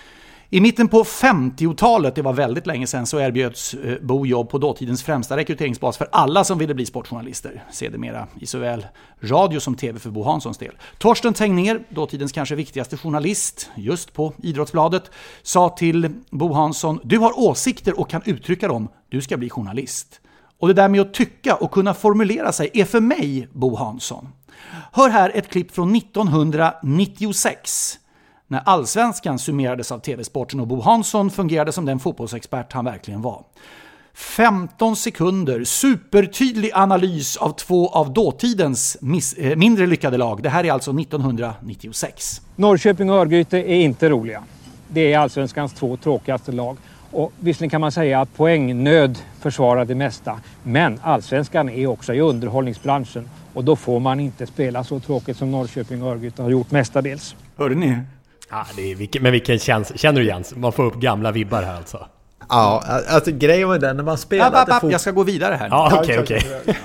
I mitten på 50-talet, det var väldigt länge sedan, så erbjöds Bo jobb på dåtidens främsta rekryteringsbas för alla som ville bli sportjournalister. Sedermera i såväl radio som tv för Bo Hanssons del. Torsten Tegnér, dåtidens kanske viktigaste journalist just på Idrottsbladet, sa till Bo Hansson: du har åsikter och kan uttrycka dem, du ska bli journalist. Och det där med att tycka och kunna formulera sig är för mig Bo Hansson. Hör här ett klipp från 1996. När Allsvenskan summerades av TV-sporten och Bo Hansson fungerade som den fotbollsexpert han verkligen var. 15 sekunder, supertydlig analys av 2 av dåtidens mindre lyckade lag. Det här är alltså 1996. Norrköping och Örgryte är inte roliga. Det är Allsvenskans 2 tråkigaste lag. Och visserligen kan man säga att poängnöd försvarar det mesta. Men Allsvenskan är också i underhållningsbranschen. Och då får man inte spela så tråkigt som Norrköping och Örgryte har gjort mestadels. Hörde ni? Ja, det är, men vilken känner du Jens? Man får upp gamla vibbar här alltså. Ja, alltså grejen var den när man spelade jag ska gå vidare här. Ja, okej.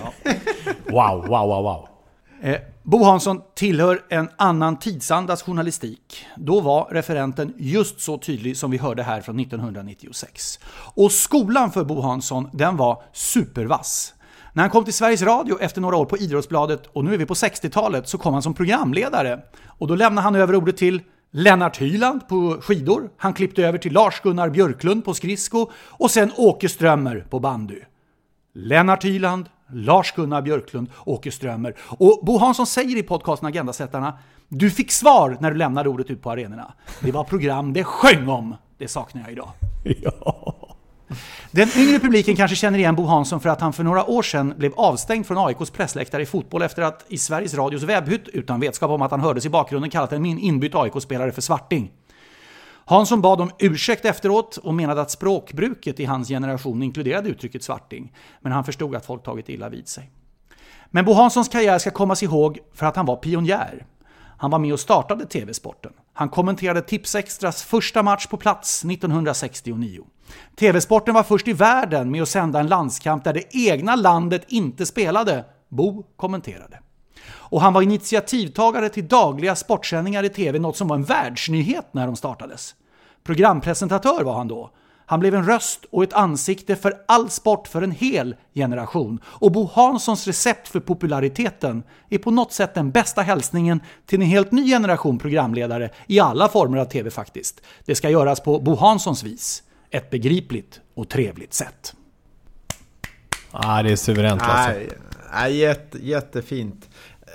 Wow. Bo Hansson tillhör en annan tidsandas journalistik. Då var referenten just så tydlig som vi hörde här från 1996. Och skolan för Bo Hansson, den var supervass. När han kom till Sveriges Radio efter några år på Idrottsbladet, och nu är vi på 60-talet, så kom han som programledare. Och då lämnade han över ordet till Lennart Hyland på skidor. Han klippte över till Lars-Gunnar Björklund på skridsko och sen Åke Strömmer på bandy. Lennart Hyland, Lars-Gunnar Björklund, Åke Strömmer. Och Bo Hansson säger i podcasten Agendasättarna: du fick svar när du lämnade ordet ut på arenorna. Det var program det sjöng om. Det saknar jag idag. Ja. Den yngre publiken kanske känner igen Bo Hansson för att han för några år sedan blev avstängd från AIKs pressläktare i fotboll efter att i Sveriges Radios webbhytt, utan vetskap om att han hördes i bakgrunden, kallat en inbytt AIK-spelare för svarting. Hansson bad om ursäkt efteråt och menade att språkbruket i hans generation inkluderade uttrycket svarting, men han förstod att folk tagit illa vid sig. Men Bo Hanssons karriär ska kommas ihåg för att han var pionjär. Han var med och startade TV-sporten. Han kommenterade Tipsextras första match på plats 1969. TV-sporten var först i världen med att sända en landskamp där det egna landet inte spelade. Bo kommenterade. Och han var initiativtagare till dagliga sportsändningar i TV, något som var en världsnyhet när de startades. Programpresentatör var han då. Han blev en röst och ett ansikte för all sport för en hel generation. Och Bo Hanssons recept för populariteten är på något sätt den bästa hälsningen till en helt ny generation programledare i alla former av TV faktiskt. Det ska göras på Bo Hanssons vis. Ett begripligt och trevligt sätt. Ja, det är suveränt alltså. Jättefint.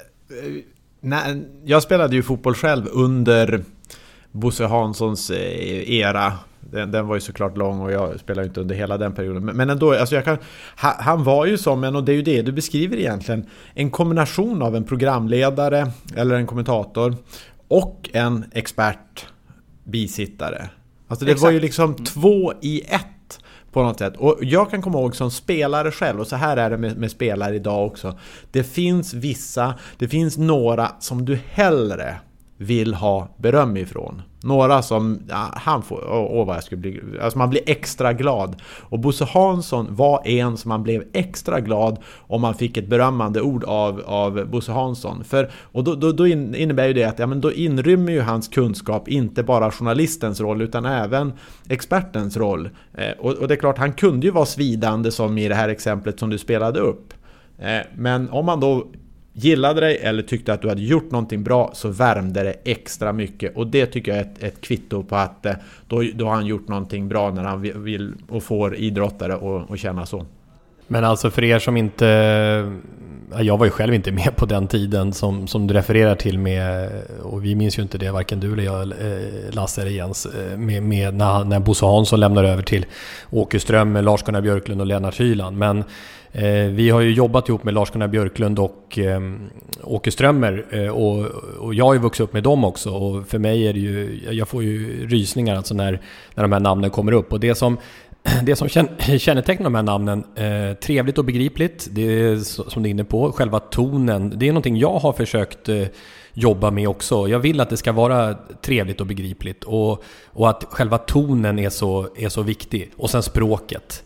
Jag spelade ju fotboll själv under Bosse Hanssons era. Den var ju såklart lång och jag spelade inte under hela den perioden. Men ändå, alltså han var ju som och det är ju det du beskriver egentligen, en kombination av en programledare eller en kommentator och en expert bisittare. Alltså det var ju liksom 2 i 1 på något sätt. Och jag kan komma ihåg som spelare själv, och så här är det med spelare idag också. Det finns några som du hellre vill ha beröm ifrån. Några som han får, vad jag skulle bli, alltså man blir extra glad. Och Bosse Hansson var en som man blev extra glad om man fick ett berömmande ord av Bosse Hansson. Och då innebär ju det att då inrymmer ju hans kunskap inte bara journalistens roll utan även expertens roll. Och det är klart, han kunde ju vara svidande som i det här exemplet som du spelade upp. Men om man då gillade dig eller tyckte att du hade gjort någonting bra, så värmde det extra mycket. Och det tycker jag är ett kvitto på att då har han gjort någonting bra när han vill och får idrottare att känna så. Men alltså för er som inte... Jag var ju själv inte med på den tiden som du refererar till med, och vi minns ju inte det, varken du eller jag, Lasse eller Jens, med när Bosse Hansson lämnar över till Åke Strömmer, Lars-Gunnar Björklund och Lennart Hyland. Men vi har ju jobbat ihop med Lars-Gunnar Björklund och Åke Strömmer, och jag har ju vuxit upp med dem också, och för mig är det ju, jag får ju rysningar alltså när de här namnen kommer upp. Och det som kännetecknar de här namnen, trevligt och begripligt, det är som du är inne på, själva tonen, det är någonting jag har försökt jobba med också. Jag vill att det ska vara trevligt och begripligt, och att själva tonen är så viktig. Och sen språket.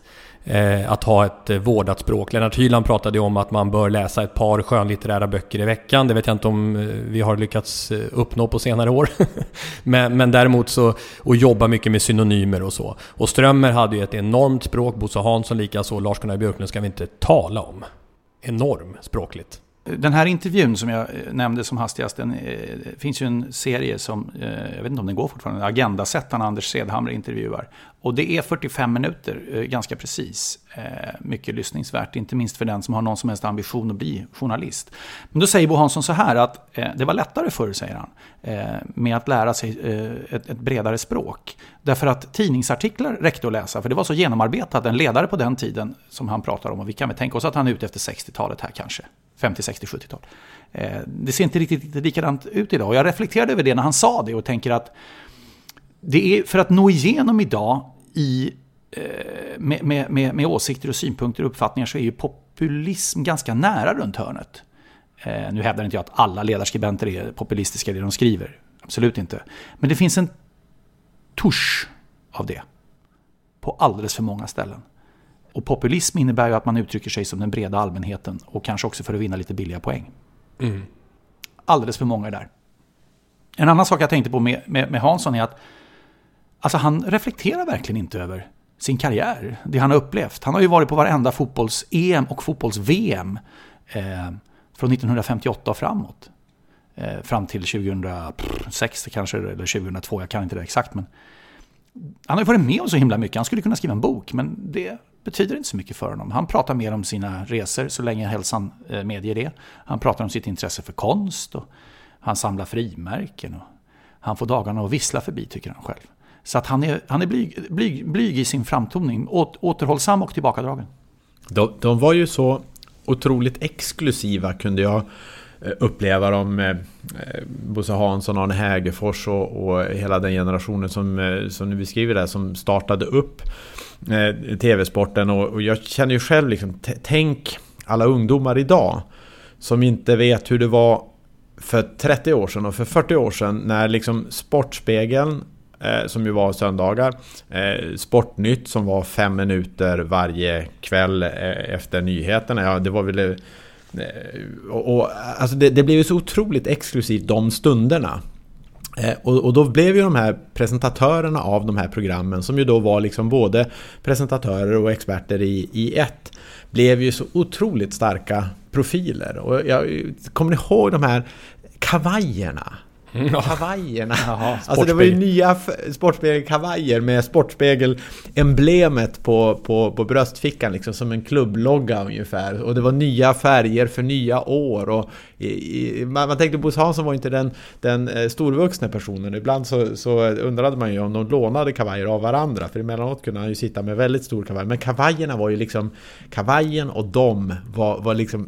att ha ett vårdat språk. Lennart Hyland pratade om att man bör läsa ett par skönlitterära böcker i veckan. Det vet jag inte om vi har lyckats uppnå på senare år. men däremot så och jobba mycket med synonymer och så. Och Strömmer hade ju ett enormt språk, Bosse Hansson likaså, Lars-Gunnar Björklund ska vi inte tala om. Enorm språkligt. Den här intervjun som jag nämnde som hastigast, det finns ju en serie som, jag vet inte om den går fortfarande, Agendasättarna Anders Sedhammer intervjuar. Och det är 45 minuter, ganska precis. Mycket lyssningsvärt, inte minst för den som har någon som helst ambition att bli journalist. Men då säger Bo Hansson så här att det var lättare förr, säger han, med att lära sig ett bredare språk. Därför att tidningsartiklar räckte att läsa, för det var så genomarbetat. En ledare på den tiden som han pratar om, och vi kan väl tänka oss att han är ute efter 60-talet här kanske. 50, 60, 70-tal. Det ser inte riktigt likadant ut idag. Och jag reflekterade över det när han sa det och tänker att det är för att nå igenom idag med åsikter och synpunkter och uppfattningar, så är ju populism ganska nära runt hörnet. Nu hävdar inte jag att alla ledarskribenter är populistiska i det de skriver. Absolut inte. Men det finns en tusch av det på alldeles för många ställen. Och populism innebär ju att man uttrycker sig som den breda allmänheten och kanske också för att vinna lite billiga poäng. Mm. Alldeles för många är där. En annan sak jag tänkte på med Hansson är att alltså han reflekterar verkligen inte över sin karriär, det han har upplevt. Han har ju varit på varenda fotbolls-EM och fotbolls-VM från 1958 och framåt. Fram till 2006 kanske, eller 2002, jag kan inte det exakt. Men han har ju varit med om så himla mycket. Han skulle kunna skriva en bok, men det betyder inte så mycket för honom. Han pratar mer om sina resor så länge hälsan medger det. Han pratar om sitt intresse för konst och han samlar frimärken och han får dagarna att vissla förbi, tycker han själv. Så att han är blyg i sin framtoning, återhållsam och tillbakadragen. De var ju så otroligt exklusiva, kunde jag uppleva dem, Bosse Hansson, Arne Hägerfors och hela den generationen som du beskriver där, som startade upp tv-sporten. Och jag känner ju själv liksom, tänk alla ungdomar idag som inte vet hur det var för 30 år sedan och för 40 år sedan, när liksom Sportspegeln, som ju var söndagar, Sportnytt som var 5 minuter varje kväll efter nyheterna, ja, det var väl och alltså det blev ju så otroligt exklusivt de stunderna. Och då blev ju de här presentatörerna av de här programmen, som ju då var liksom både presentatörer och experter i ett, blev ju så otroligt starka profiler. Och jag kommer ihåg de här kavajerna. Kavajerna. Jaha, alltså det var ju nya Sportspegel-kavajer med Sportspegel-emblemet på bröstfickan liksom, som en klubblogga ungefär. Och det var nya färger för nya år. Och man tänkte, Bosse Hansson var inte den storvuxna personen. Ibland så undrade man ju om de lånade kavajer av varandra. För emellanåt kunde han ju sitta med väldigt stor kavaj. Men kavajerna var ju liksom, kavajen och de var liksom,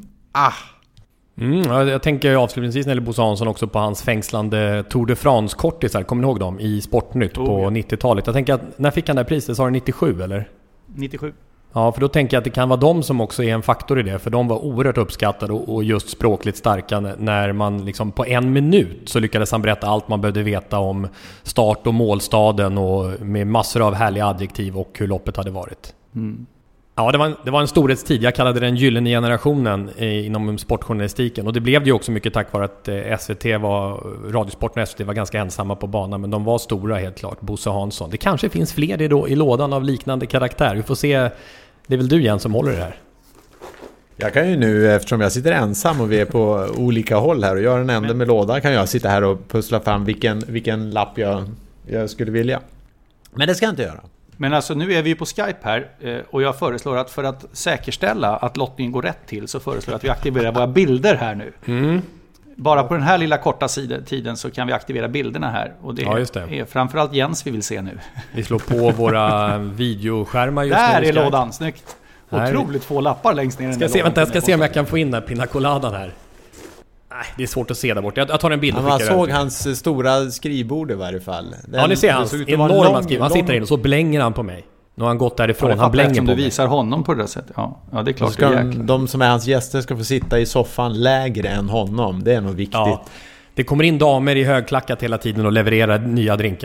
jag tänker avslutningsvis när det gäller Bosse Hansson också på hans fängslande Tour de France-kortisar. Kommer ni ihåg dem i Sportnytt på 90-talet? Jag tänker att, när fick han det här priset? Sa det 97 eller? 97. Ja, för då tänker jag att det kan vara de som också är en faktor i det. För de var oerhört uppskattade och just språkligt starka, när man liksom på 1 minut så lyckades han berätta allt man behövde veta om start- och målstaden, och med massor av härliga adjektiv och hur loppet hade varit. Mm. Ja, det var en storhetstid. Jag kallade den gyllene generationen inom sportjournalistiken. Och det blev det ju också mycket tack vare att Radiosporten och SVT var ganska ensamma på banan. Men de var stora, helt klart. Bosse Hansson. Det kanske finns fler i lådan av liknande karaktär. Vi får se. Det är väl du, Jens, som håller det här. Jag kan ju nu, eftersom jag sitter ensam och vi är på olika håll här och gör en ände med lådan, kan jag sitta här och pussla fram vilken lapp jag skulle vilja. Men det ska jag inte göra. Men alltså, nu är vi ju på Skype här, och jag föreslår att för att säkerställa att lottningen går rätt till, så föreslår jag att vi aktiverar våra bilder här nu. Mm. Bara på den här lilla korta tiden så kan vi aktivera bilderna här. Och det är framförallt Jens vi vill se nu. Vi slår på våra videoskärmar just där nu. Där är lådan, snyggt. Otroligt få lappar längst ner. Jag ska se om jag kan få in den pinakoladan här. Nej, det är svårt att se där borta. Jag tar en bild och man såg hans stora skrivbord i varje fall. Ja, ni ser hans enorma skrivbord. Han sitter inne och så blänger han på mig. Nu har han gått därifrån. Han blänger på mig. Du visar honom på det där sättet. Ja, det är klart. De som är hans gäster ska få sitta i soffan lägre än honom. Det är nog viktigt. Ja, det kommer in damer i högklackat hela tiden och levererar nya drinkar.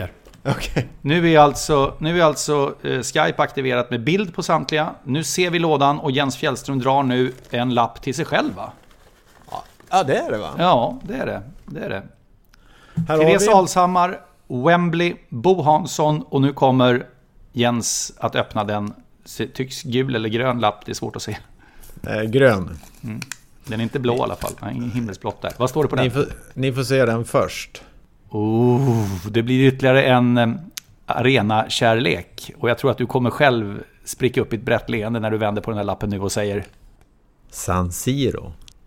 Okay. Nu är alltså Skype aktiverat med bild på samtliga. Nu ser vi lådan och Jens Fjällström drar nu en lapp till sig själv, va? Ja, det är det, va? Ja, det är det. Therese Alshammar, Wembley, Bo Hansson, och nu kommer Jens att öppna den. Tycks gul eller grön lapp, det är svårt att se. Grön. Den är inte blå i alla fall. Nej, ingen himmelsblått där. Vad står det på den? Ni får se den först. Det blir ytterligare en arena-kärlek. Och jag tror att du kommer själv spricka upp i ett brett leende när du vänder på den här lappen nu och säger San Siro.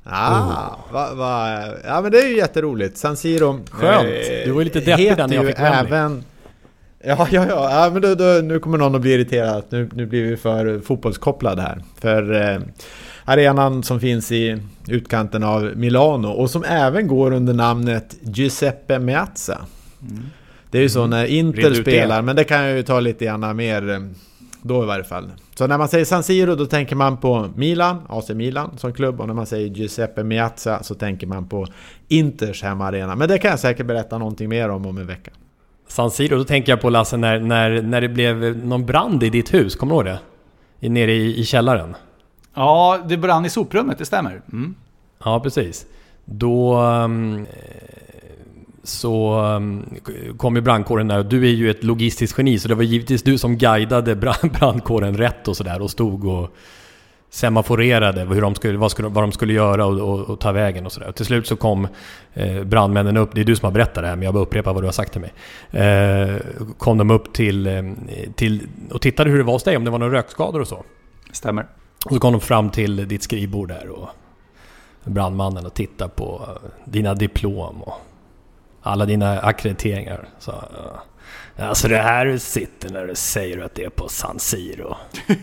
Ja, men det är ju jätteroligt. San Siro. Skönt. Du var ju lite deppig där när jag fick även. Ja, men då, nu kommer någon att bli irriterad. Nu blir vi för fotbollskopplade här. För arenan som finns i utkanten av Milano och som även går under namnet Giuseppe Meazza. Det är ju så när Inter spelar, men det kan jag ju ta lite grann mer då i varje fall. Så när man säger San Siro, då tänker man på Milan, AC Milan som klubb, och när man säger Giuseppe Meazza så tänker man på Inters hemmaarena. Men det kan jag säkert berätta någonting mer om en vecka. San Siro, då tänker jag på Lasse när det blev någon brand i ditt hus, kommer du ihåg det? Nere i källaren. Ja, det brann i soprummet, det stämmer. Ja, precis. Då så kom ju brandkåren där, och du är ju ett logistiskt geni, så det var givetvis du som guidade brandkåren rätt och sådär, och stod och semaforerade vad de skulle göra och ta vägen och sådär. Till slut så kom brandmännen upp, det är du som har berättat det här, men jag bara upprepar vad du har sagt till mig. Kom de upp till och tittade hur det var hos dig, om det var några rökskador och så. Stämmer. Och så kom de fram till ditt skrivbord där, och brandmannen, och tittade på dina diplom och alla dina akkrediteringar. Så, alltså det här du sitter när du säger att det är på San Siro.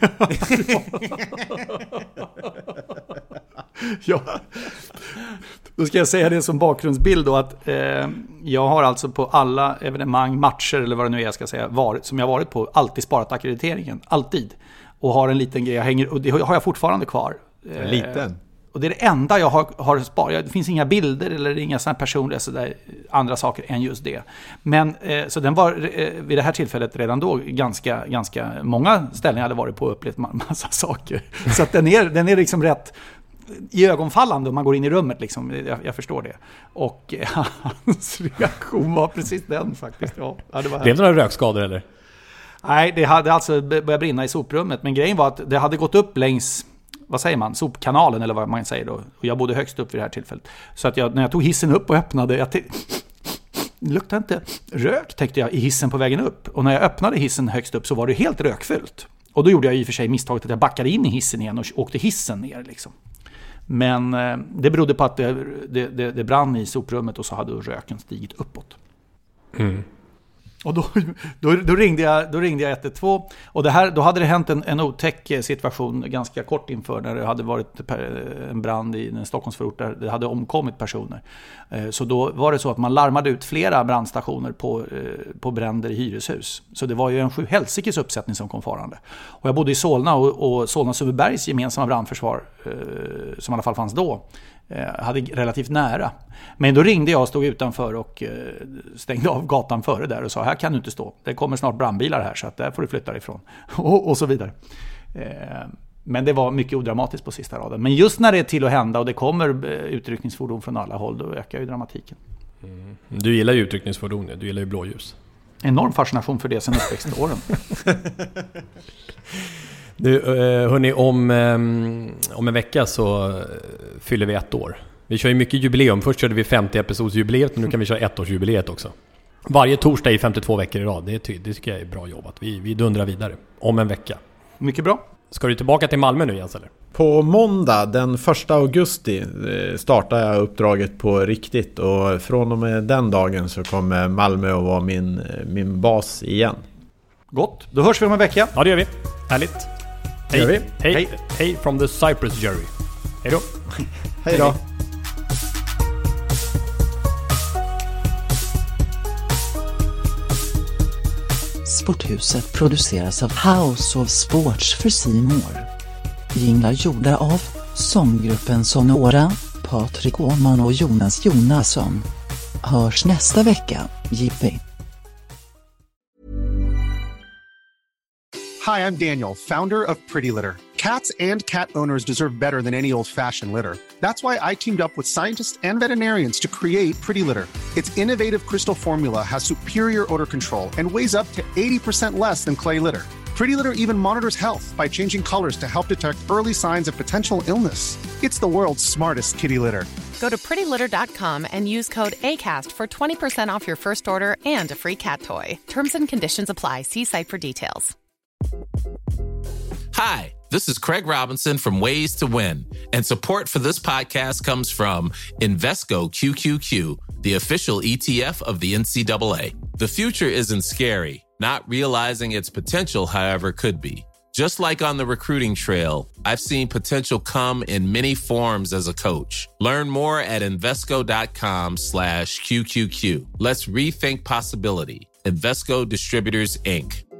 Ja. Då ska jag säga det som bakgrundsbild då, att jag har alltså på alla evenemang, matcher eller vad det nu är jag ska säga, som jag varit på, alltid sparat akkrediteringen. Alltid. Och har en liten grej jag hänger, och det har jag fortfarande kvar. En liten? Och det är det enda jag har sparat. Det finns inga bilder eller inga sådana personliga sådär, andra saker än just det. Men så den var vid det här tillfället redan då ganska många ställen jag hade varit på och upplevt massa saker. Så att den är liksom rätt i ögonfallande om man går in i rummet liksom. Jag förstår det. Och hans reaktion var precis den faktiskt. Ja, det var blev det några rökskador eller? Nej, det hade alltså börjat brinna i soprummet. Men grejen var att det hade gått upp längs, vad säger man, sopkanalen eller vad man säger då. Och jag bodde högst upp vid det här tillfället. Så att när jag tog hissen upp och öppnade, det luktade inte rök, tänkte jag, i hissen på vägen upp. Och när jag öppnade hissen högst upp så var det helt rökfyllt. Och då gjorde jag i och för sig misstaget att jag backade in i hissen igen och åkte hissen ner liksom. Men det berodde på att det brann i soprummet och så hade röken stigit uppåt. Och då ringde jag 112, och då hade det hänt en otäck situation ganska kort inför, när det hade varit en brand i en Stockholmsförort där det hade omkommit personer. Så då var det så att man larmade ut flera brandstationer på bränder i hyreshus. Så det var ju en sjuhelsikes uppsättning som kom farande. Och jag bodde i Solna, och Solna-Sundbybergs gemensamma brandförsvar, som i alla fall fanns då, hade relativt nära. Men då ringde jag och stod utanför och stängde av gatan före där och sa, här kan du inte stå. Det kommer snart brandbilar här, så att där får du flytta ifrån. Och så vidare. Men det var mycket odramatiskt på sista raden. Men just när det är till att hända och det kommer utryckningsfordon från alla håll, då ökar ju dramatiken. Du gillar ju utryckningsfordon, du gillar ju blåljus. Enorm fascination för det sen uppväxtåren. Du, hörni, om en vecka så fyller vi 1 år. Vi kör ju mycket jubileum. Först körde vi 50 episodsjubileet, men nu kan vi köra 1-årsjubileet också. Varje torsdag i 52 veckor i rad. Det tycker jag är bra jobbat. Vi dundrar vidare om en vecka. Mycket bra. Ska du tillbaka till Malmö nu, Jens, eller? På måndag den 1 augusti startar jag uppdraget på riktigt, och från och med den dagen så kommer Malmö att vara min bas igen. Gott, då hörs vi om en vecka. Ja, det gör vi. Härligt. Hej. Hej from the Cyprus Jury. Hej då. Hej då. Sporthuset produceras av House of Sports för C More. Jinglar gjorda av sånggruppen Sonora, Patrik Åhman och Jonas Jonasson. Hörs nästa vecka, Jippi. Hi, I'm Daniel, founder of Pretty Litter. Cats and cat owners deserve better than any old-fashioned litter. That's why I teamed up with scientists and veterinarians to create Pretty Litter. Its innovative crystal formula has superior odor control and weighs up to 80% less than clay litter. Pretty Litter even monitors health by changing colors to help detect early signs of potential illness. It's the world's smartest kitty litter. Go to prettylitter.com and use code ACAST for 20% off your first order and a free cat toy. Terms and conditions apply. See site for details. Hi, this is Craig Robinson from Ways to Win, and support for this podcast comes from Invesco QQQ, the official ETF of the NCAA. The future isn't scary. Not realizing its potential, however, could be. Just like on the recruiting trail, I've seen potential come in many forms as a coach. Learn more at Invesco.com/QQQ. Let's rethink possibility. Invesco Distributors, Inc.